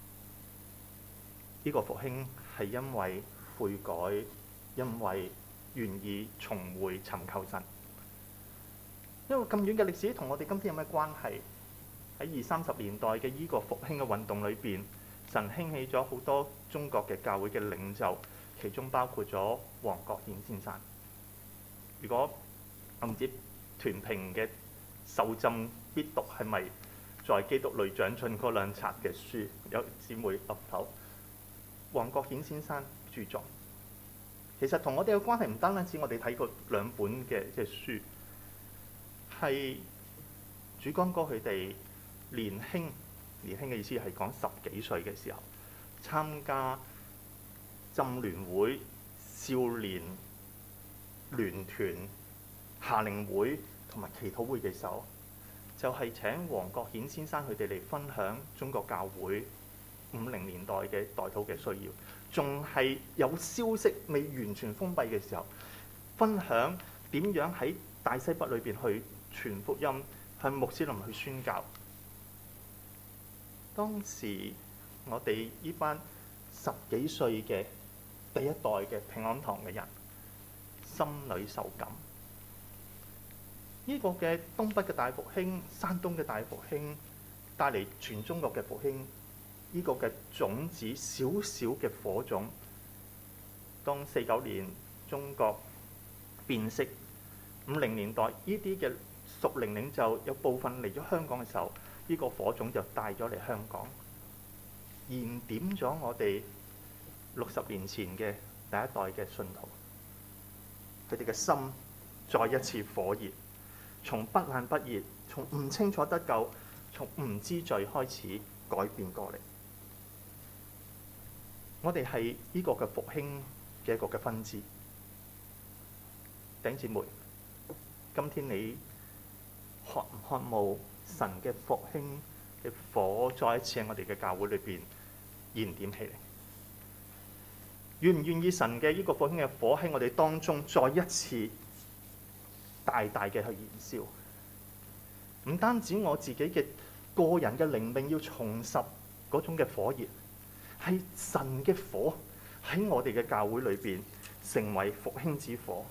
呢個復興係因為悔改，因為願意重回尋求神。因為咁遠嘅歷史同我哋今天有咩關係？喺二三十年代嘅呢個復興嘅運動裏邊，神興起咗好多中國嘅教會嘅領袖，其中包括咗黃國顯先生。如果我唔知屯平嘅受浸必讀係咪在基督裏長進嗰兩冊嘅書？有姊妹岌頭。黃國顯先生著作，其實同我哋嘅關係唔單單止我哋睇過兩本嘅即係書，係主光哥佢哋年輕年輕嘅意思係講十幾歲嘅時候參加浸聯會、少年聯團、夏令會同埋祈禱會嘅時候，就係、是、請黃國顯先生佢哋嚟分享中國教會五零年代嘅代禱嘅需要，仲係有消息未完全封閉嘅時候，分享點樣喺大西北裏邊去傳福音，向穆斯林去宣教。當時我哋呢班十幾歲嘅第一代嘅平安堂嘅人，心裏受感。呢、這個嘅東北嘅大復興、山東嘅大復興，帶嚟全中國嘅復興。呢、這個嘅種子，小小嘅火種，當四九年中國變色，五零年代呢啲嘅屬靈領袖有部分嚟咗香港嘅時候，呢、這個火種就帶咗嚟香港，燃點咗我哋六十年前嘅第一代嘅信徒，佢哋嘅心再一次火熱，從不冷不熱，從唔清楚得救，從唔知罪開始改變過嚟。我哋係呢個嘅復興嘅一個嘅分支。弟兄姊妹，今天你渴唔渴慕神嘅復興嘅火再一次喺我哋嘅教會裏邊燃點起嚟？願唔願意神嘅呢個復興嘅火喺我哋當中再一次大大嘅去燃燒？唔單止我自己嘅個人嘅靈命要重拾嗰種嘅火熱，係神嘅火喺我哋嘅教會裏邊成為復興之火。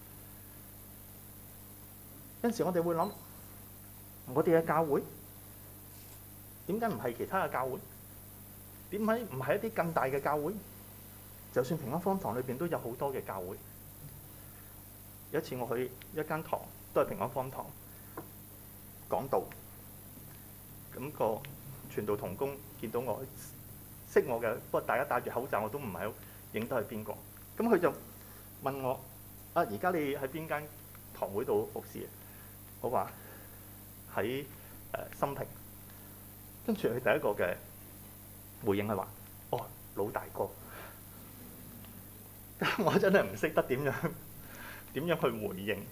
有陣時我哋會諗，我哋嘅教會點解唔係其他嘅教會？點解唔係一啲更大嘅教會？就算平安方堂裏邊都有好多嘅教會。有一次我去一間堂，都係平安方堂講道，咁、那個傳道同工見到我，識我嘅，不過大家戴住口罩，我都唔係好認得係邊個。咁佢就問我：啊，而家你喺邊間堂會度服侍？我話喺誒深平。跟住佢第一個嘅回應係話：哦，老大哥。我真係唔識得點樣點樣去回應。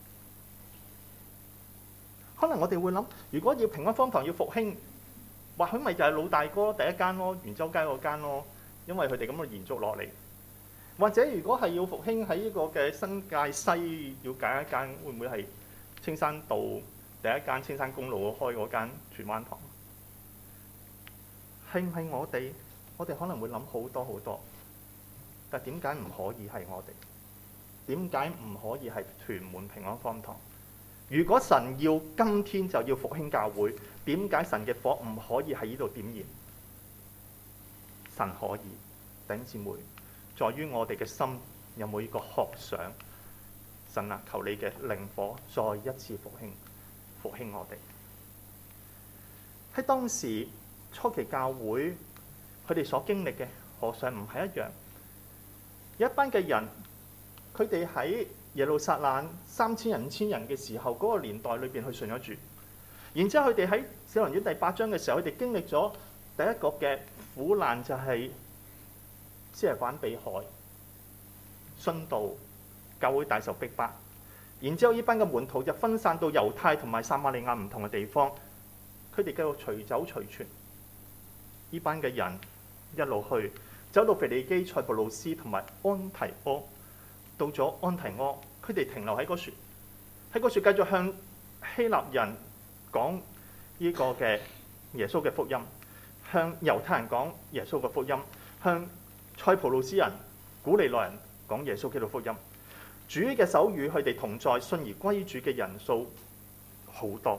可能我哋會諗，如果要平安方堂要復興，或許咪就係老大哥第一間咯，元州街嗰間咯，因為佢哋咁樣延續落嚟。或者如果係要復興喺呢個嘅新界西，要揀一間，會唔會係青山道第一間青山公路開嗰間荃灣堂？係唔係我哋？我哋可能會諗好多好多。 但點解唔可以係我哋？點解唔可以係屯門平安方堂？如果神要今天就要復興教會，點解神嘅火唔可以喺呢度點燃？神可以，弟兄姊妹，在於我哋嘅心有冇呢個渴想？神啊，求你嘅靈火再一次復興，復興我哋。喺當時初期教會，佢哋所經歷嘅何嘗唔係一樣？有一班嘅人，佢哋喺耶路撒冷三千人、五千人嘅時候，嗰、那個年代裏邊去信咗主。然之後佢哋喺使徒行傳第八章嘅時候，佢哋經歷咗第一個嘅苦難，就係司提反被害、殉道、教會大受逼迫。然之後呢班嘅門徒就分散到猶太同埋撒瑪利亞唔同嘅地方，佢哋繼續隨走隨傳。呢班嘅人一路去，走到腓尼基、塞浦路斯同埋安提阿。到咗安提阿，佢哋停留喺嗰處，喺嗰處繼續向希臘人講呢個嘅耶穌嘅福音，向猶太人講耶穌嘅福音，向塞浦路斯人、古利奈人講耶穌基督福音。主嘅手與佢哋同在，信而歸主嘅人數好多。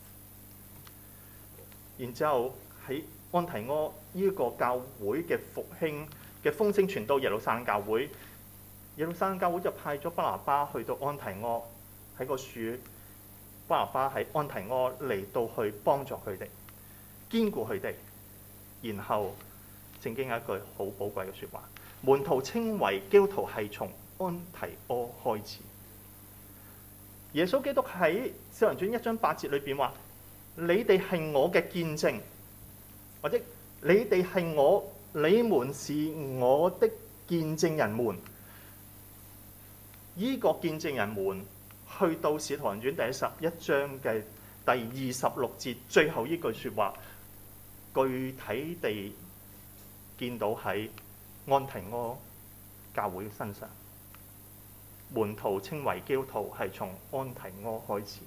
然之後喺安提阿呢個教會嘅復興嘅風聲傳到耶路撒冷教會。耶路撒冷教會就派咗巴拿巴去到安提阿，喺個樹，巴拿巴喺安提阿嚟到去幫助佢哋，堅固佢哋。然後聖經有一句好寶貴嘅説話，門徒稱為基督徒係從安提阿開始。耶穌基督喺使徒行傳一章八節裏邊話：你哋係我嘅見證，或者你哋係我，你們是我的見證人們。依、這個見證人們去到使徒行傳第十一章嘅第二十六節最後呢句説話，具體地見到喺安提阿教會身上，門徒稱為基督徒係從安提阿開始。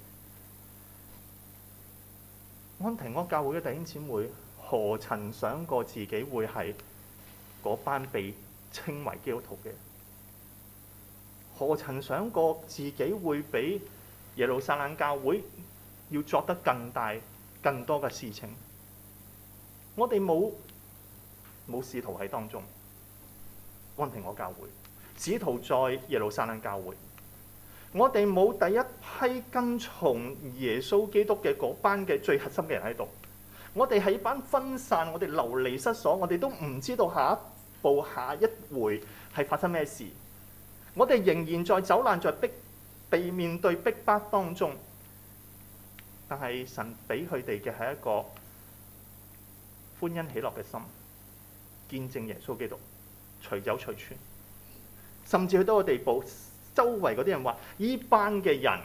安提阿教會嘅弟兄姊妹何曾想過自己會係嗰班被稱為基督徒嘅？何曾想過自己會比耶路撒冷教會要作得更大、更多嘅事情？我哋冇冇使徒喺當中，安提阿教會，使徒在耶路撒冷教會。我哋冇第一批跟從耶穌基督嘅嗰班嘅最核心嘅人喺度。我哋係一班分散，我哋流離失所，我哋都唔知道下一步、下一回係發生咩事。我哋仍然在走難，在逼被面對逼迫當中，但係神俾佢哋嘅係一個歡欣喜樂嘅心，見證耶穌基督，隨走隨傳，甚至去到個地步，周圍嗰啲人話：呢班嘅人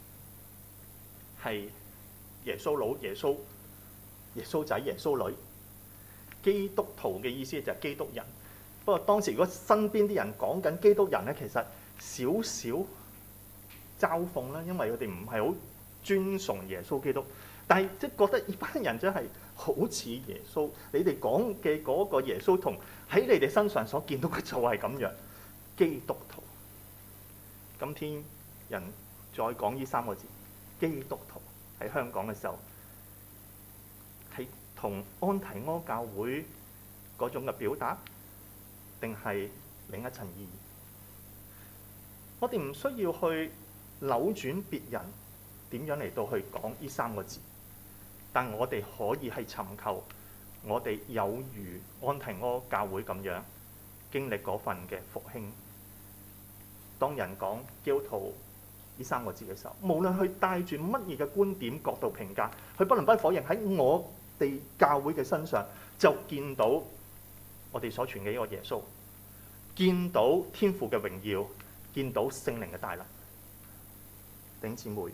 係耶穌佬、耶穌、耶穌仔、耶穌女。基督徒嘅意思就係基督人。不過當時如果身邊啲人講緊基督人咧，其實少少嘲諷啦，因為佢哋唔係好尊崇耶穌基督，但係即係覺得呢班人真係好似耶穌。你哋講嘅嗰個耶穌同喺你哋身上所見到嘅就係咁樣，基督徒。今天人再講呢三個字，基督徒喺香港嘅時候，係同安提阿教會嗰種嘅表達，定係另一層意義？我哋唔需要去扭轉別人點樣嚟到去講呢三個字，但我哋可以係尋求我哋有如安提阿教會咁樣經歷嗰份嘅復興。當人講基督徒呢三個字嘅時候，無論佢帶住乜嘢嘅觀點角度評價，佢不能不否認喺我哋教會嘅身上就見到我哋所傳嘅呢個耶穌，見到天父嘅榮耀，見到聖靈嘅大能。弟兄姊妹，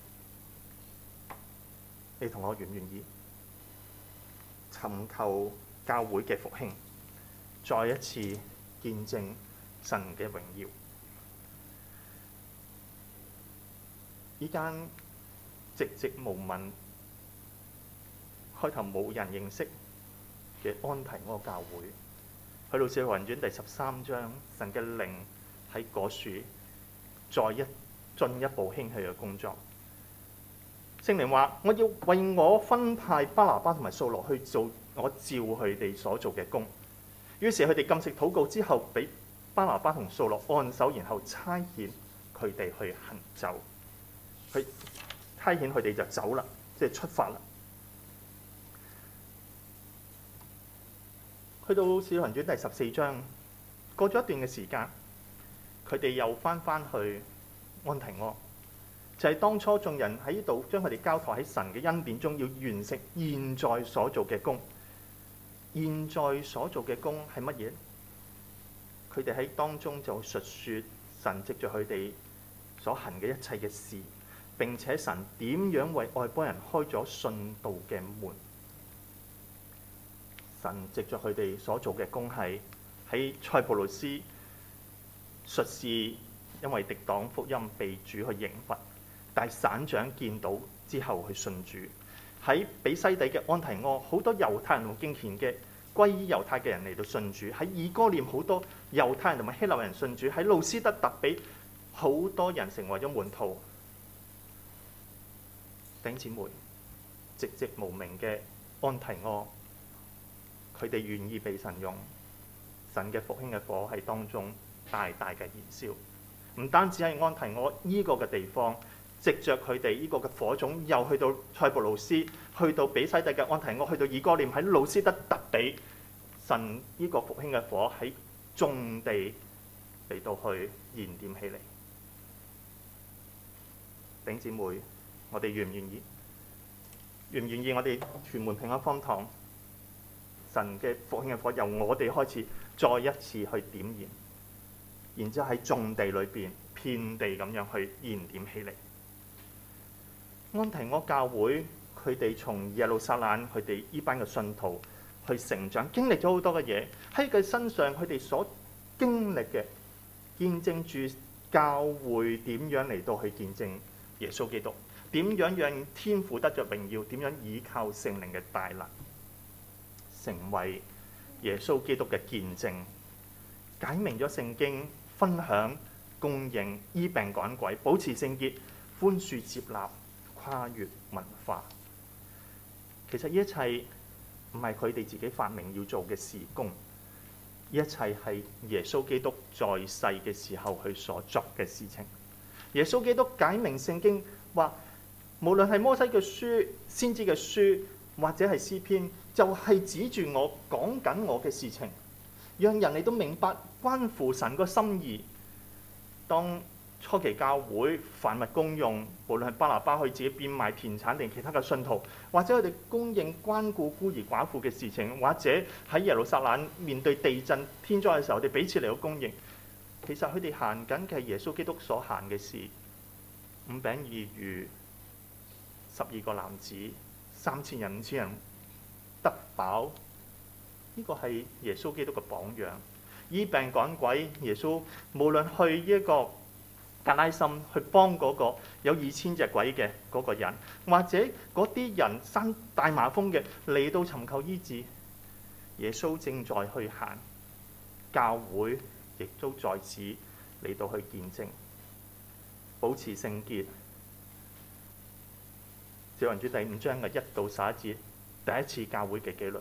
你同我願唔願意尋求教會嘅復興，再一次見證神嘅榮耀？呢間寂寂無聞、開頭冇人認識嘅安提阿教會， 去到《使徒行傳》第十三章，神嘅靈喺嗰處再一進一步興起嘅工作。聖靈話：我要為我分派巴拿巴同埋掃羅去做我召佢哋所做嘅工。於是佢哋禁食禱告之後，俾巴拿巴同掃羅按手，然後差遣佢哋去行走。佢差遣佢哋就走啦，即係出發啦。去到《使徒行傳》第十四章，過咗一段嘅時間，佢哋又翻翻去安提阿，就係、是、當初眾人喺呢度將佢哋交託喺神嘅恩典中，要完成現在所做嘅工。現在所做嘅工係乜嘢？佢哋喺當中就述說神藉著佢哋所行嘅一切嘅事，並且神點樣為外邦人開咗信道嘅門。神藉著佢哋所做嘅工係喺塞浦路斯術士因為敵擋福音被主去刑罰，但係省長見到之後去信主。喺比西底嘅安提阿，好多猶太人同敬虔嘅歸依猶太嘅人嚟到信主；喺以哥念好多猶太人同埋希臘人信主；喺路斯德特比好多人成為咗門徒。弟兄姊妹，寂寂無名嘅安提阿，佢哋願意被神用，神嘅復興嘅火喺當中大大嘅燃燒。唔單止係安提阿呢個嘅地方，藉着佢哋呢個嘅火種，又去到塞浦路斯，去到比西底嘅安提阿，去到以哥念，喺路斯德特比，神呢個復興嘅火喺眾地嚟到去燃點起嚟。弟兄姊妹，我哋願唔願意？願唔願意我哋屯門平安方堂神嘅復興嘅火由我哋開始，再一次去點燃，然之後喺眾地裏邊遍地咁樣去燃點起嚟。安提阿教會佢哋從耶路撒冷佢哋呢班嘅信徒去成長，經歷咗好多嘅嘢喺佢身上，佢哋所經歷嘅見證住教會點樣嚟到去見證耶穌基督，點樣讓天父得着榮耀，點樣依靠聖靈嘅大能，成為耶穌基督嘅見證，解明咗聖經，分享、供應、醫病趕鬼、保持聖潔、寬恕接納、跨越文化。其實呢一切唔係佢哋自己發明要做嘅事工，呢一切係耶穌基督在世嘅時候佢所作嘅事情。耶穌基督解明聖經，話無論係摩西嘅書、先知嘅書或者係詩篇，就係、是、指住我講緊我嘅事情，讓人哋都明白關乎神個心意。當初期教會凡物公用，無論係巴拿巴去自己變賣田產定其他嘅信徒，或者佢哋供應關顧孤兒寡婦嘅事情，或者喺耶路撒冷面對地震天災嘅時候，佢哋彼此嚟到供應。其實佢哋行緊嘅係耶穌基督所行嘅事。五餅二魚，十二個男子，三千人、五千人得飽，呢個係耶穌基督嘅榜樣。醫病趕鬼，耶穌無論去呢一個格拉森去幫嗰個有二千隻鬼嘅嗰個人，或者嗰啲人生大麻風嘅嚟到尋求醫治，耶穌正在去行，教會亦都在此嚟到去見證，保持聖潔。《使徒行傳》第五章嘅一到十一節，第一次教會嘅紀律。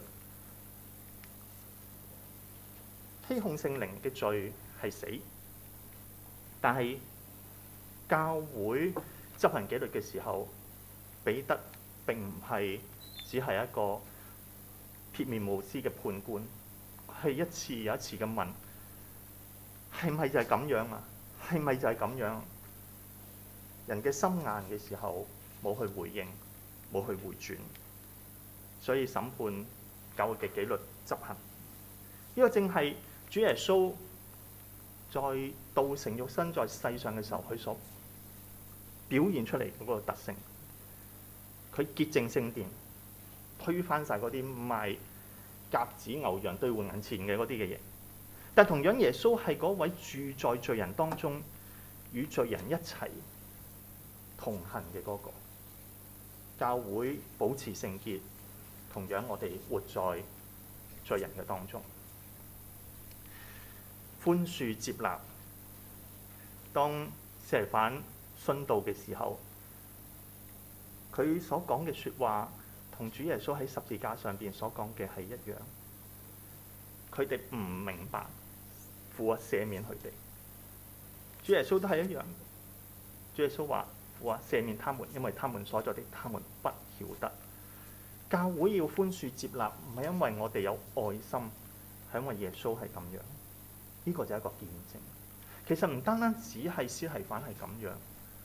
欺哄聖靈嘅罪係死，但係教會執行紀律嘅時候，彼得並唔係只係一個鐵面無私嘅判官，係一次又一次咁問：係咪就係咁樣啊？係咪就係咁樣？人嘅心硬嘅時候，冇去回應，冇去回轉，所以審判教會嘅紀律執行。呢、這個正係主耶穌在道成肉身在世上嘅時候，佢所表現出嚟嗰個特性。佢潔淨聖殿，推翻晒嗰啲賣鴿子牛羊兌換銀錢嘅嗰啲嘅嘢。但同樣耶穌係嗰位住在罪人當中，與罪人一齊同行嘅嗰個。教會保持聖潔，同樣我哋活在罪人嘅當中。 寬恕接納。當司提反殉道嘅時候，佢所講嘅説話同主耶穌喺十字架上邊所講嘅係一樣。佢哋唔明白父啊赦免佢哋，主耶穌都係一樣。主耶穌話：父啊赦免他們，因為他們所做的，他們不曉得。教會要寬恕接納，唔係因為我哋有愛心，係因為耶穌係咁樣。呢個就係一個見證。其實唔單單只係司提反係咁樣，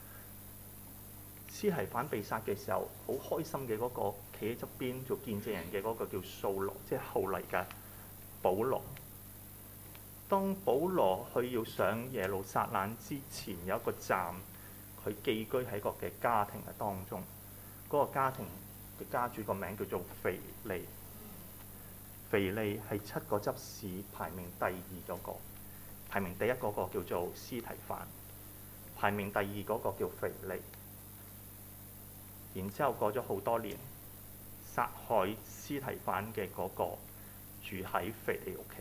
司提反被殺嘅時候，好開心嘅嗰個企喺側邊做見證人嘅嗰個叫掃羅，即係後嚟嘅保羅。當保羅去要上耶路撒冷之前，有一個站，佢寄居喺個嘅家庭嘅當中。嗰、那個家庭嘅家主個名叫做腓利。腓利係七個執事排名第二嗰、那個。排名第一嗰個叫做司提反，排名第二嗰個叫腓利。然之後過咗好多年，殺害司提反嘅嗰個住喺腓利屋企，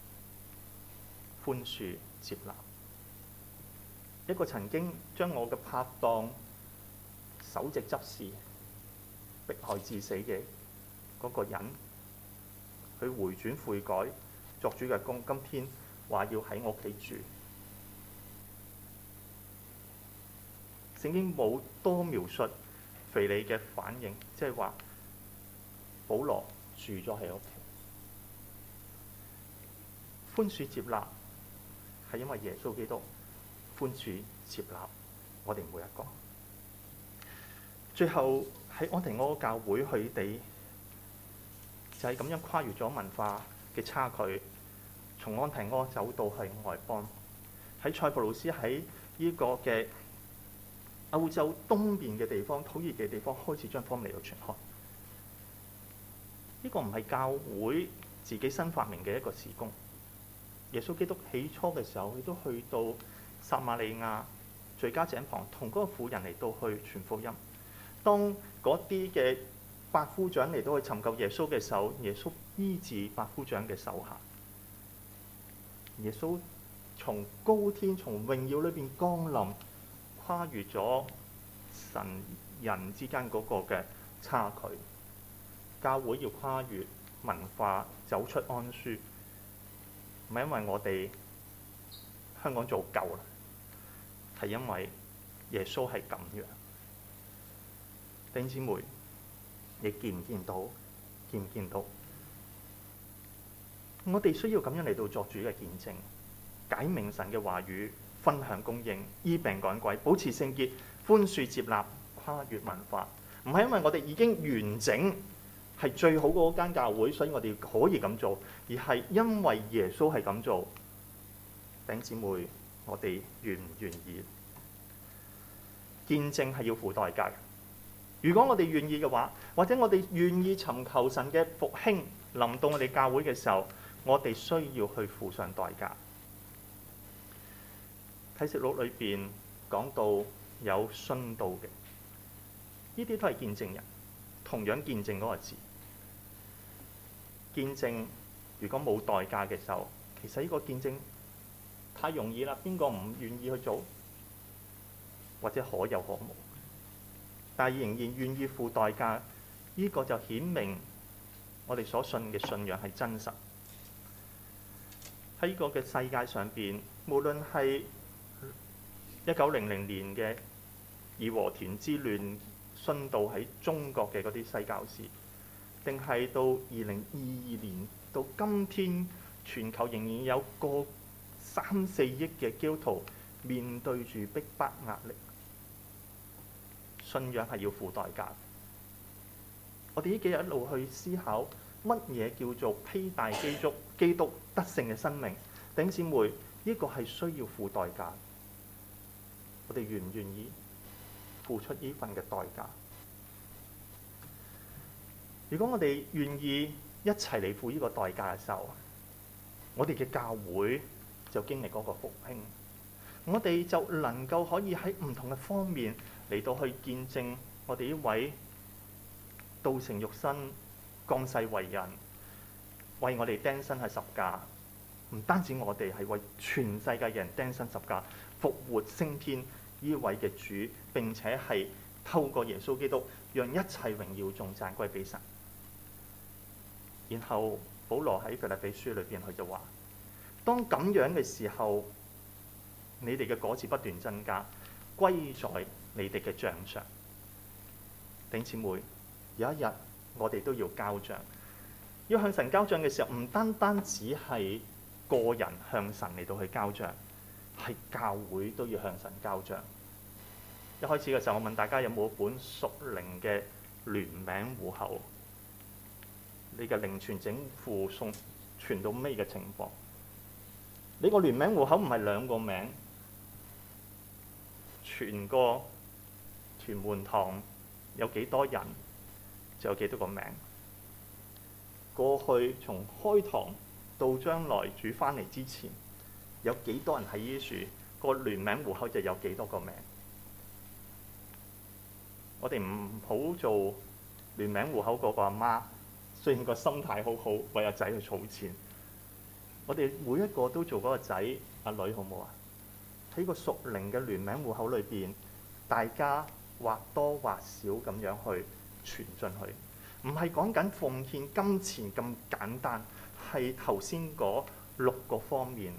寬恕接納。一個曾經將我嘅拍檔首席執事迫害致死嘅嗰個人，佢回轉悔改，作主嘅工，今天話要喺我屋企住。聖經冇多描述腓利嘅反應，即係話保羅住咗喺屋企。寬恕接納係因為耶穌基督寬恕接納我哋每一個。最後喺安提阿教會，佢哋就係咁樣跨越咗文化嘅差距。從安提阿走到去外邦，喺塞浦路斯，喺呢個嘅歐洲東邊嘅地方，土耳其嘅地方開始將福音嚟到傳開。呢個唔係教會自己新發明嘅一個事工。耶穌基督起初嘅時候，佢都去到撒瑪利亞敘加井旁，同嗰個婦人嚟到去傳福音。當嗰啲嘅百夫長嚟到去尋求耶穌嘅時候，耶穌醫治百夫長嘅手下。耶穌從高天、從榮耀裏邊降臨，跨越咗神人之間嗰個嘅差距。教會要跨越文化，走出安舒，唔係因為我哋香港做夠啦，係因為耶穌係咁樣。弟兄姊妹，你見唔見到？見唔見到？我哋需要咁樣嚟到作主嘅見證，解明神嘅話語，分享供應，醫病趕鬼，保持聖潔，寬恕接納，跨越文化。唔係因為我哋已經完整係最好嗰間教會，所以我哋可以咁做，而係因為耶穌係咁做。弟兄姊妹，我哋願唔願意？見證係要付代價嘅。如果我哋願意嘅話，或者我哋願意尋求神嘅復興臨到我哋教會嘅時候，我哋需要去付上代價。啟示錄裏邊講到有殉道嘅，呢啲都係見證人，同樣見證嗰個字。見證如果冇代價嘅時候，其實呢個見證太容易啦，邊個唔願意去做？或者可有可無，但係仍然願意付代價，呢個就顯明我哋所信嘅信仰係真實。喺呢個嘅世界上邊，無論係一九零零年嘅義和團之亂殉道喺中國嘅嗰啲西教士，定係到二零二二年到今天，全球仍然有個三四億嘅基督徒面對住逼迫壓力，信仰係要付代價。我哋呢幾日一路去思考乜嘢叫做披戴基督、基督得勝嘅生命。弟兄姊妹，呢個係需要付代價。我哋願唔願意付出呢份嘅代價？如果我哋願意一齊嚟付呢個代價嘅時候，我哋嘅教會就經歷嗰個復興，我哋就能夠可以喺唔同嘅方面嚟到去見證我哋呢位道成肉身降世為人，為我哋釘身喺十架， 唔單止我哋係為全世界嘅人釘身十架、復活升天呢位嘅主，並且係透過耶穌基督，讓一切榮耀頌讚歸俾神。然後保羅喺腓立比書裏邊，佢就話：當咁樣嘅時候，你哋嘅果子不斷增加，歸在你哋嘅帳上。弟兄姊妹，有一日我哋都要交帳，要向神交帳嘅時候，唔單單只係個人向神嚟到去交帳，係教會都要向神交帳。一開始嘅時候，我問大家有冇一本屬靈嘅聯名戶口？你嘅靈傳整戶送傳到咩嘅情況？你個聯名戶口唔係兩個名，全個屯門堂有幾多人就有幾多個名。過去從開堂到將來主返嚟之前，有幾多人喺呢處，個聯名戶口就有幾多個名。我哋唔好做聯名戶口嗰個阿媽，雖然個心態好好，為阿仔去儲錢。我哋每一個都做嗰個仔阿女，好唔好啊？喺個屬靈嘅聯名戶口裏邊，大家或多或少咁樣去傳進去，唔係講緊奉獻金錢咁簡單，係頭先嗰六個方面，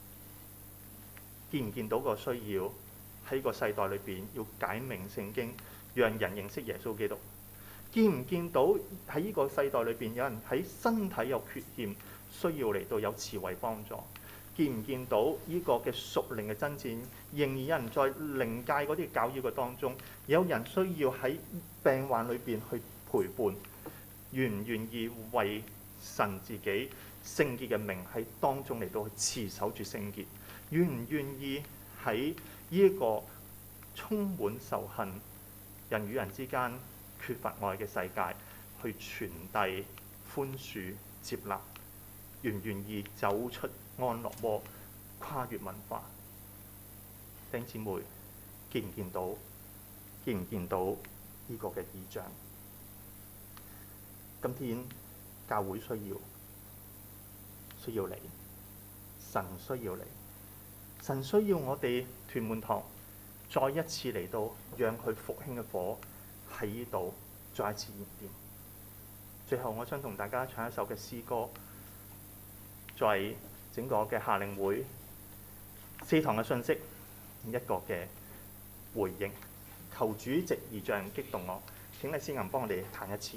見唔見到個需要？喺個世代裏邊要解明聖經，讓人認識耶穌基督。見唔見到喺呢個世代裏邊有人喺身體有缺陷，需要嚟到有慈惠幫助？見唔見到呢個嘅屬靈嘅爭戰，仍然有人在靈界嗰啲教義嘅當中，有人需要喺病患裏邊去陪伴？願唔願意為神自己聖潔嘅名喺當中嚟到去持守住聖潔？願唔願意喺呢一個充滿仇恨、人與人之間缺乏愛嘅世界去傳遞寬恕、接納？願唔願意走出安樂窩，跨越文化？弟兄姊妹，見唔見到？見唔見到呢個嘅異象？今天教會需要需要你，神需要你，神需要我哋屯門堂再一次嚟到，讓佢復興嘅火喺呢度再一次燃點。最後，我想同大家唱一首嘅詩歌，作為整個嘅夏令會四堂嘅信息一個嘅回應。求主藉異象激動我，請李思銀幫我哋彈一次。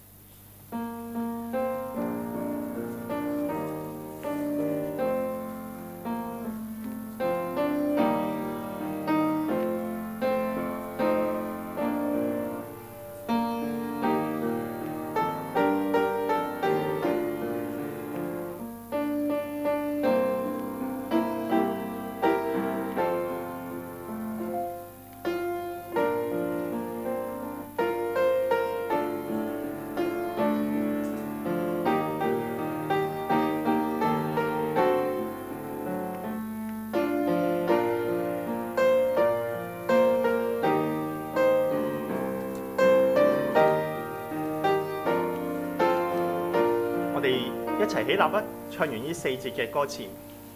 一齊起立啦！唱完呢四節嘅歌詞，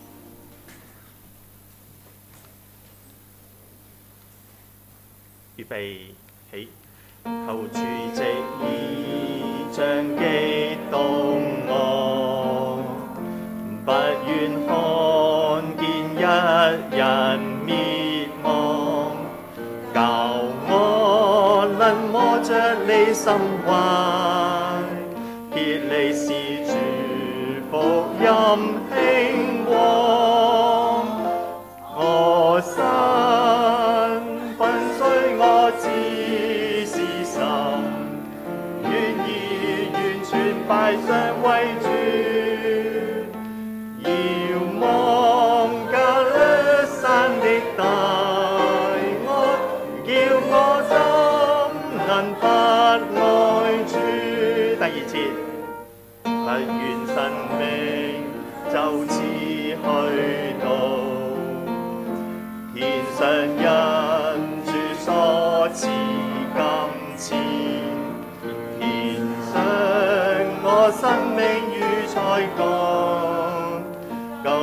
預備起。求主藉異象激動我，不願看見一人滅亡，教我能摸着你心懷，竭力是福音興旺，我身份雖我只是神，願意完全擺上為主，遙望加略山的大愛，叫我怎能不愛主？第二節。不願生命就此去到，天上人主所賜金錢，天上我生命如才幹，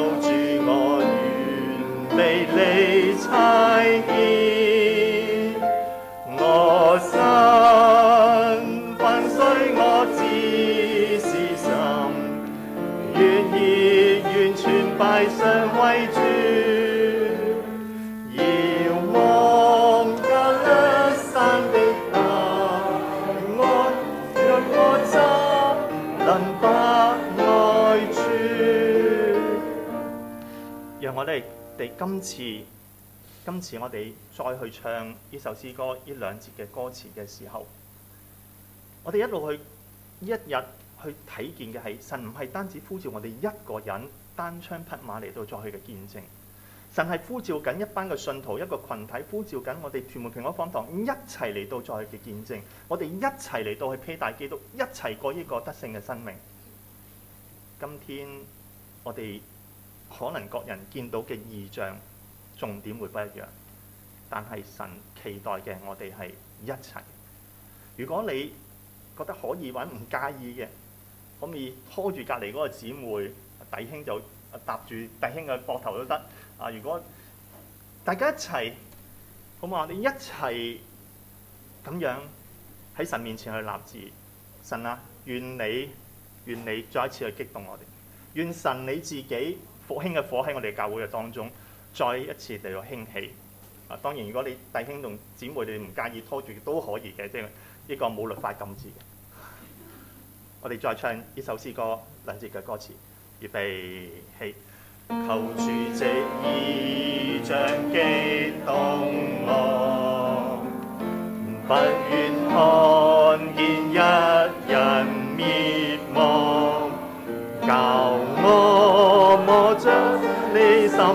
讓我哋哋今次今次我哋再去唱呢首詩歌呢兩節嘅歌詞嘅時候，我哋一路去一日去睇見嘅係神唔係單止呼召我哋一個人單槍匹馬嚟到再去嘅見證，神係呼召緊一班嘅信徒，一個群體呼召緊我哋屯門平安芳堂一齊嚟到再去嘅見證，我哋一齊嚟到去披戴基督，一齊過呢個得勝嘅生命。今天我哋可能各人見到嘅異象重點會不一樣，但係神期待嘅我哋係一齊。如果你覺得可以或者唔介意嘅，可唔可以拖住隔離嗰個姊妹弟兄就搭住弟兄嘅膊頭都得啊！如果大家一齊，好嘛？我哋一齊咁樣喺神面前去立志，神啊，願你願你再一次去激動我哋，願神你自己復興嘅火喺我哋教會嘅當中，再一次嚟到興起。啊，當然如果你弟兄同姊妹你唔介意拖住都可以嘅，即係呢個冇律法禁止嘅。我哋再唱呢首詩歌兩節嘅歌詞，預備起。求主藉異象激動我，不願看見一人滅亡，教我摸着你心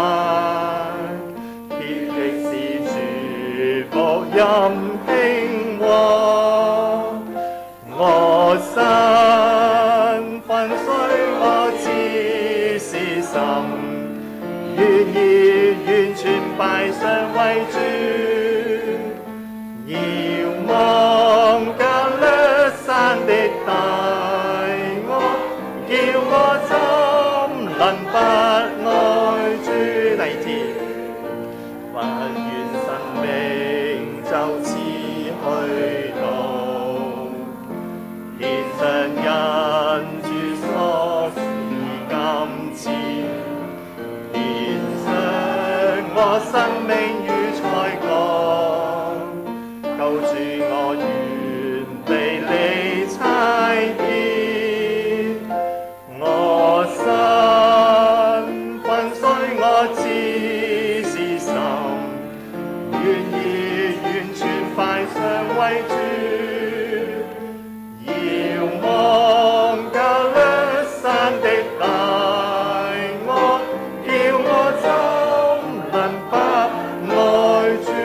懷，必的是主福音興旺，我身份雖我只是心，願意完全擺上為主，遙望加略山的大愛，叫我怎能不愛主？第二節，不願生命就此去到，獻上因主所賜金錢，獻上我生命與才幹，救主我願被你差遣，我身份雖我只是心，願意完全擺上為主，遙望加略山的大愛，叫我怎能不愛主？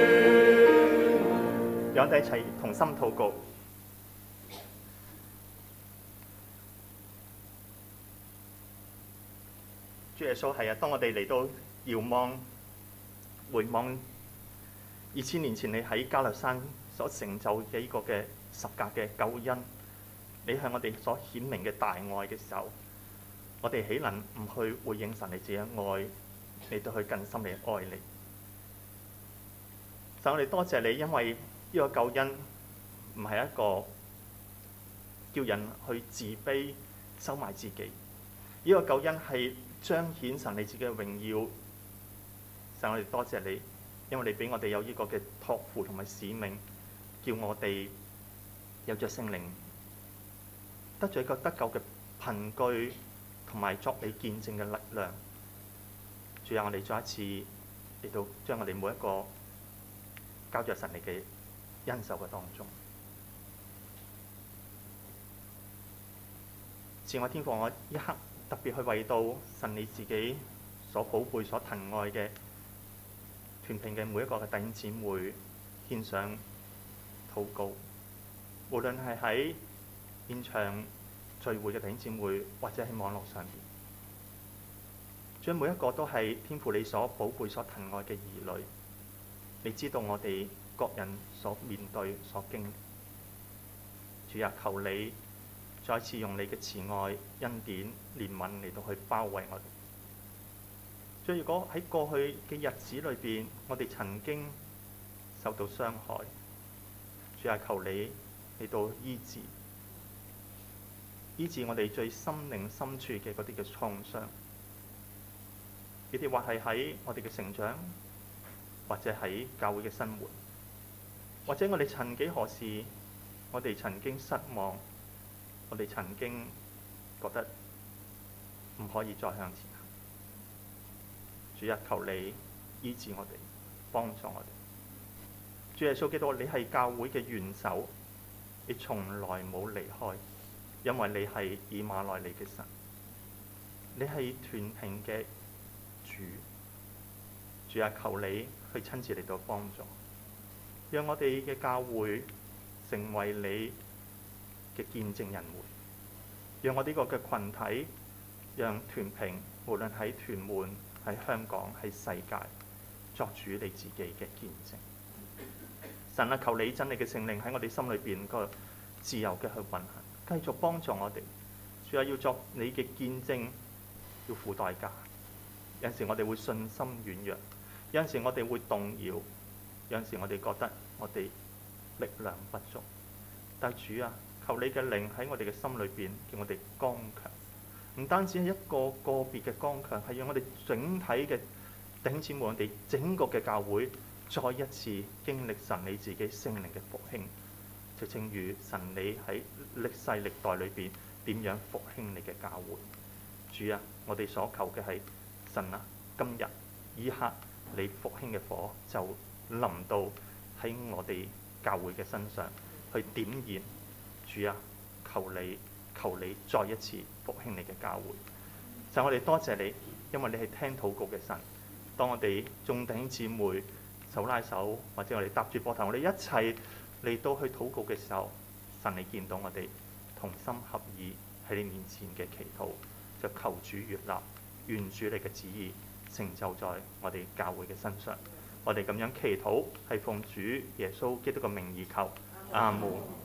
讓我哋一齊同心禱告。主耶穌，係啊，當我哋嚟到遙望、回望二千年前你喺加略山所成就嘅呢個嘅十架嘅救恩，你向我哋所顯明嘅大愛嘅時候，我哋豈能唔去回應神你自己嘅愛，嚟到去更深地愛你？神，我哋多謝你，因為呢個救恩唔係一個叫人去自卑收埋自己，呢個救恩係彰顯神你自己嘅榮耀。神，我哋多謝你，因為你俾我哋有呢個嘅託付同埋使命，叫我哋有着聖靈，得咗一個得救嘅憑據，同埋作你見證嘅力量。主啊，我哋再一次嚟到將我哋每一個交着神你嘅恩手嘅當中。賜我天父，我一刻特別去為到神你自己所寶貝、所疼愛嘅團契嘅每一個嘅弟兄姊妹獻上禱告，無論係喺現場聚會嘅弟兄姊妹，或者喺網絡上邊，將每一個都係天父你所寶貝、所疼愛嘅兒女。你知道我哋各人所面對、所經歷，主啊，求你再次用你嘅慈愛、恩典、憐憫嚟到去包圍我哋。所以如果喺過去嘅日子裏邊，我哋曾經受到傷害，主啊，求你嚟到醫治，醫治我哋最心靈深處嘅嗰啲嘅創傷。呢啲或係喺我哋嘅成長，或者喺教會嘅生活，或者我哋曾幾何時，我哋曾經失望，我哋曾經覺得唔可以再向前行。 主啊，求你醫治我哋，幫助我哋。主耶穌基督，你係教會嘅元首，你從來冇離開，因為你係以馬內利嘅神，你係團平嘅主。主啊，求你去親自嚟到幫助，讓我哋嘅教會成為你嘅見證人會，讓我呢個嘅群體，讓團平無論喺屯門、喺香港、喺世界作主你自己嘅見證。神啊，求你真理嘅聖靈喺我哋心裏邊個自由嘅去運行，繼續幫助我哋。主啊，要作你嘅見證，要付代價。有陣時我哋會信心軟弱，有陣時我哋會動搖，有陣時我哋覺得我哋力量不足。但主啊，求你嘅靈喺我哋嘅心裏邊，叫我哋剛強。唔單止係一個個別嘅剛強，係讓我哋整體嘅弟兄姊妹，我哋整個嘅教會再一次經歷神你自己聖靈嘅復興。就正如神你喺歷世歷代裏邊點樣復興你嘅教會。主啊，我哋所求嘅係神啊，今日以刻你復興嘅火就臨到喺我哋教會嘅身上去點燃。主啊，求你求你再一次復興你嘅教會。就我哋多謝你，因為你係聽禱告嘅神。當我哋眾弟兄姊妹手拉手，或者我哋搭住膊頭，我哋一齊嚟到去禱告嘅時候，神你見到我哋同心合意喺你面前嘅祈禱，就求主悅納，願主你嘅旨意成就在我哋教會嘅身上。我哋咁樣祈禱係奉主耶穌基督嘅名義求，阿門。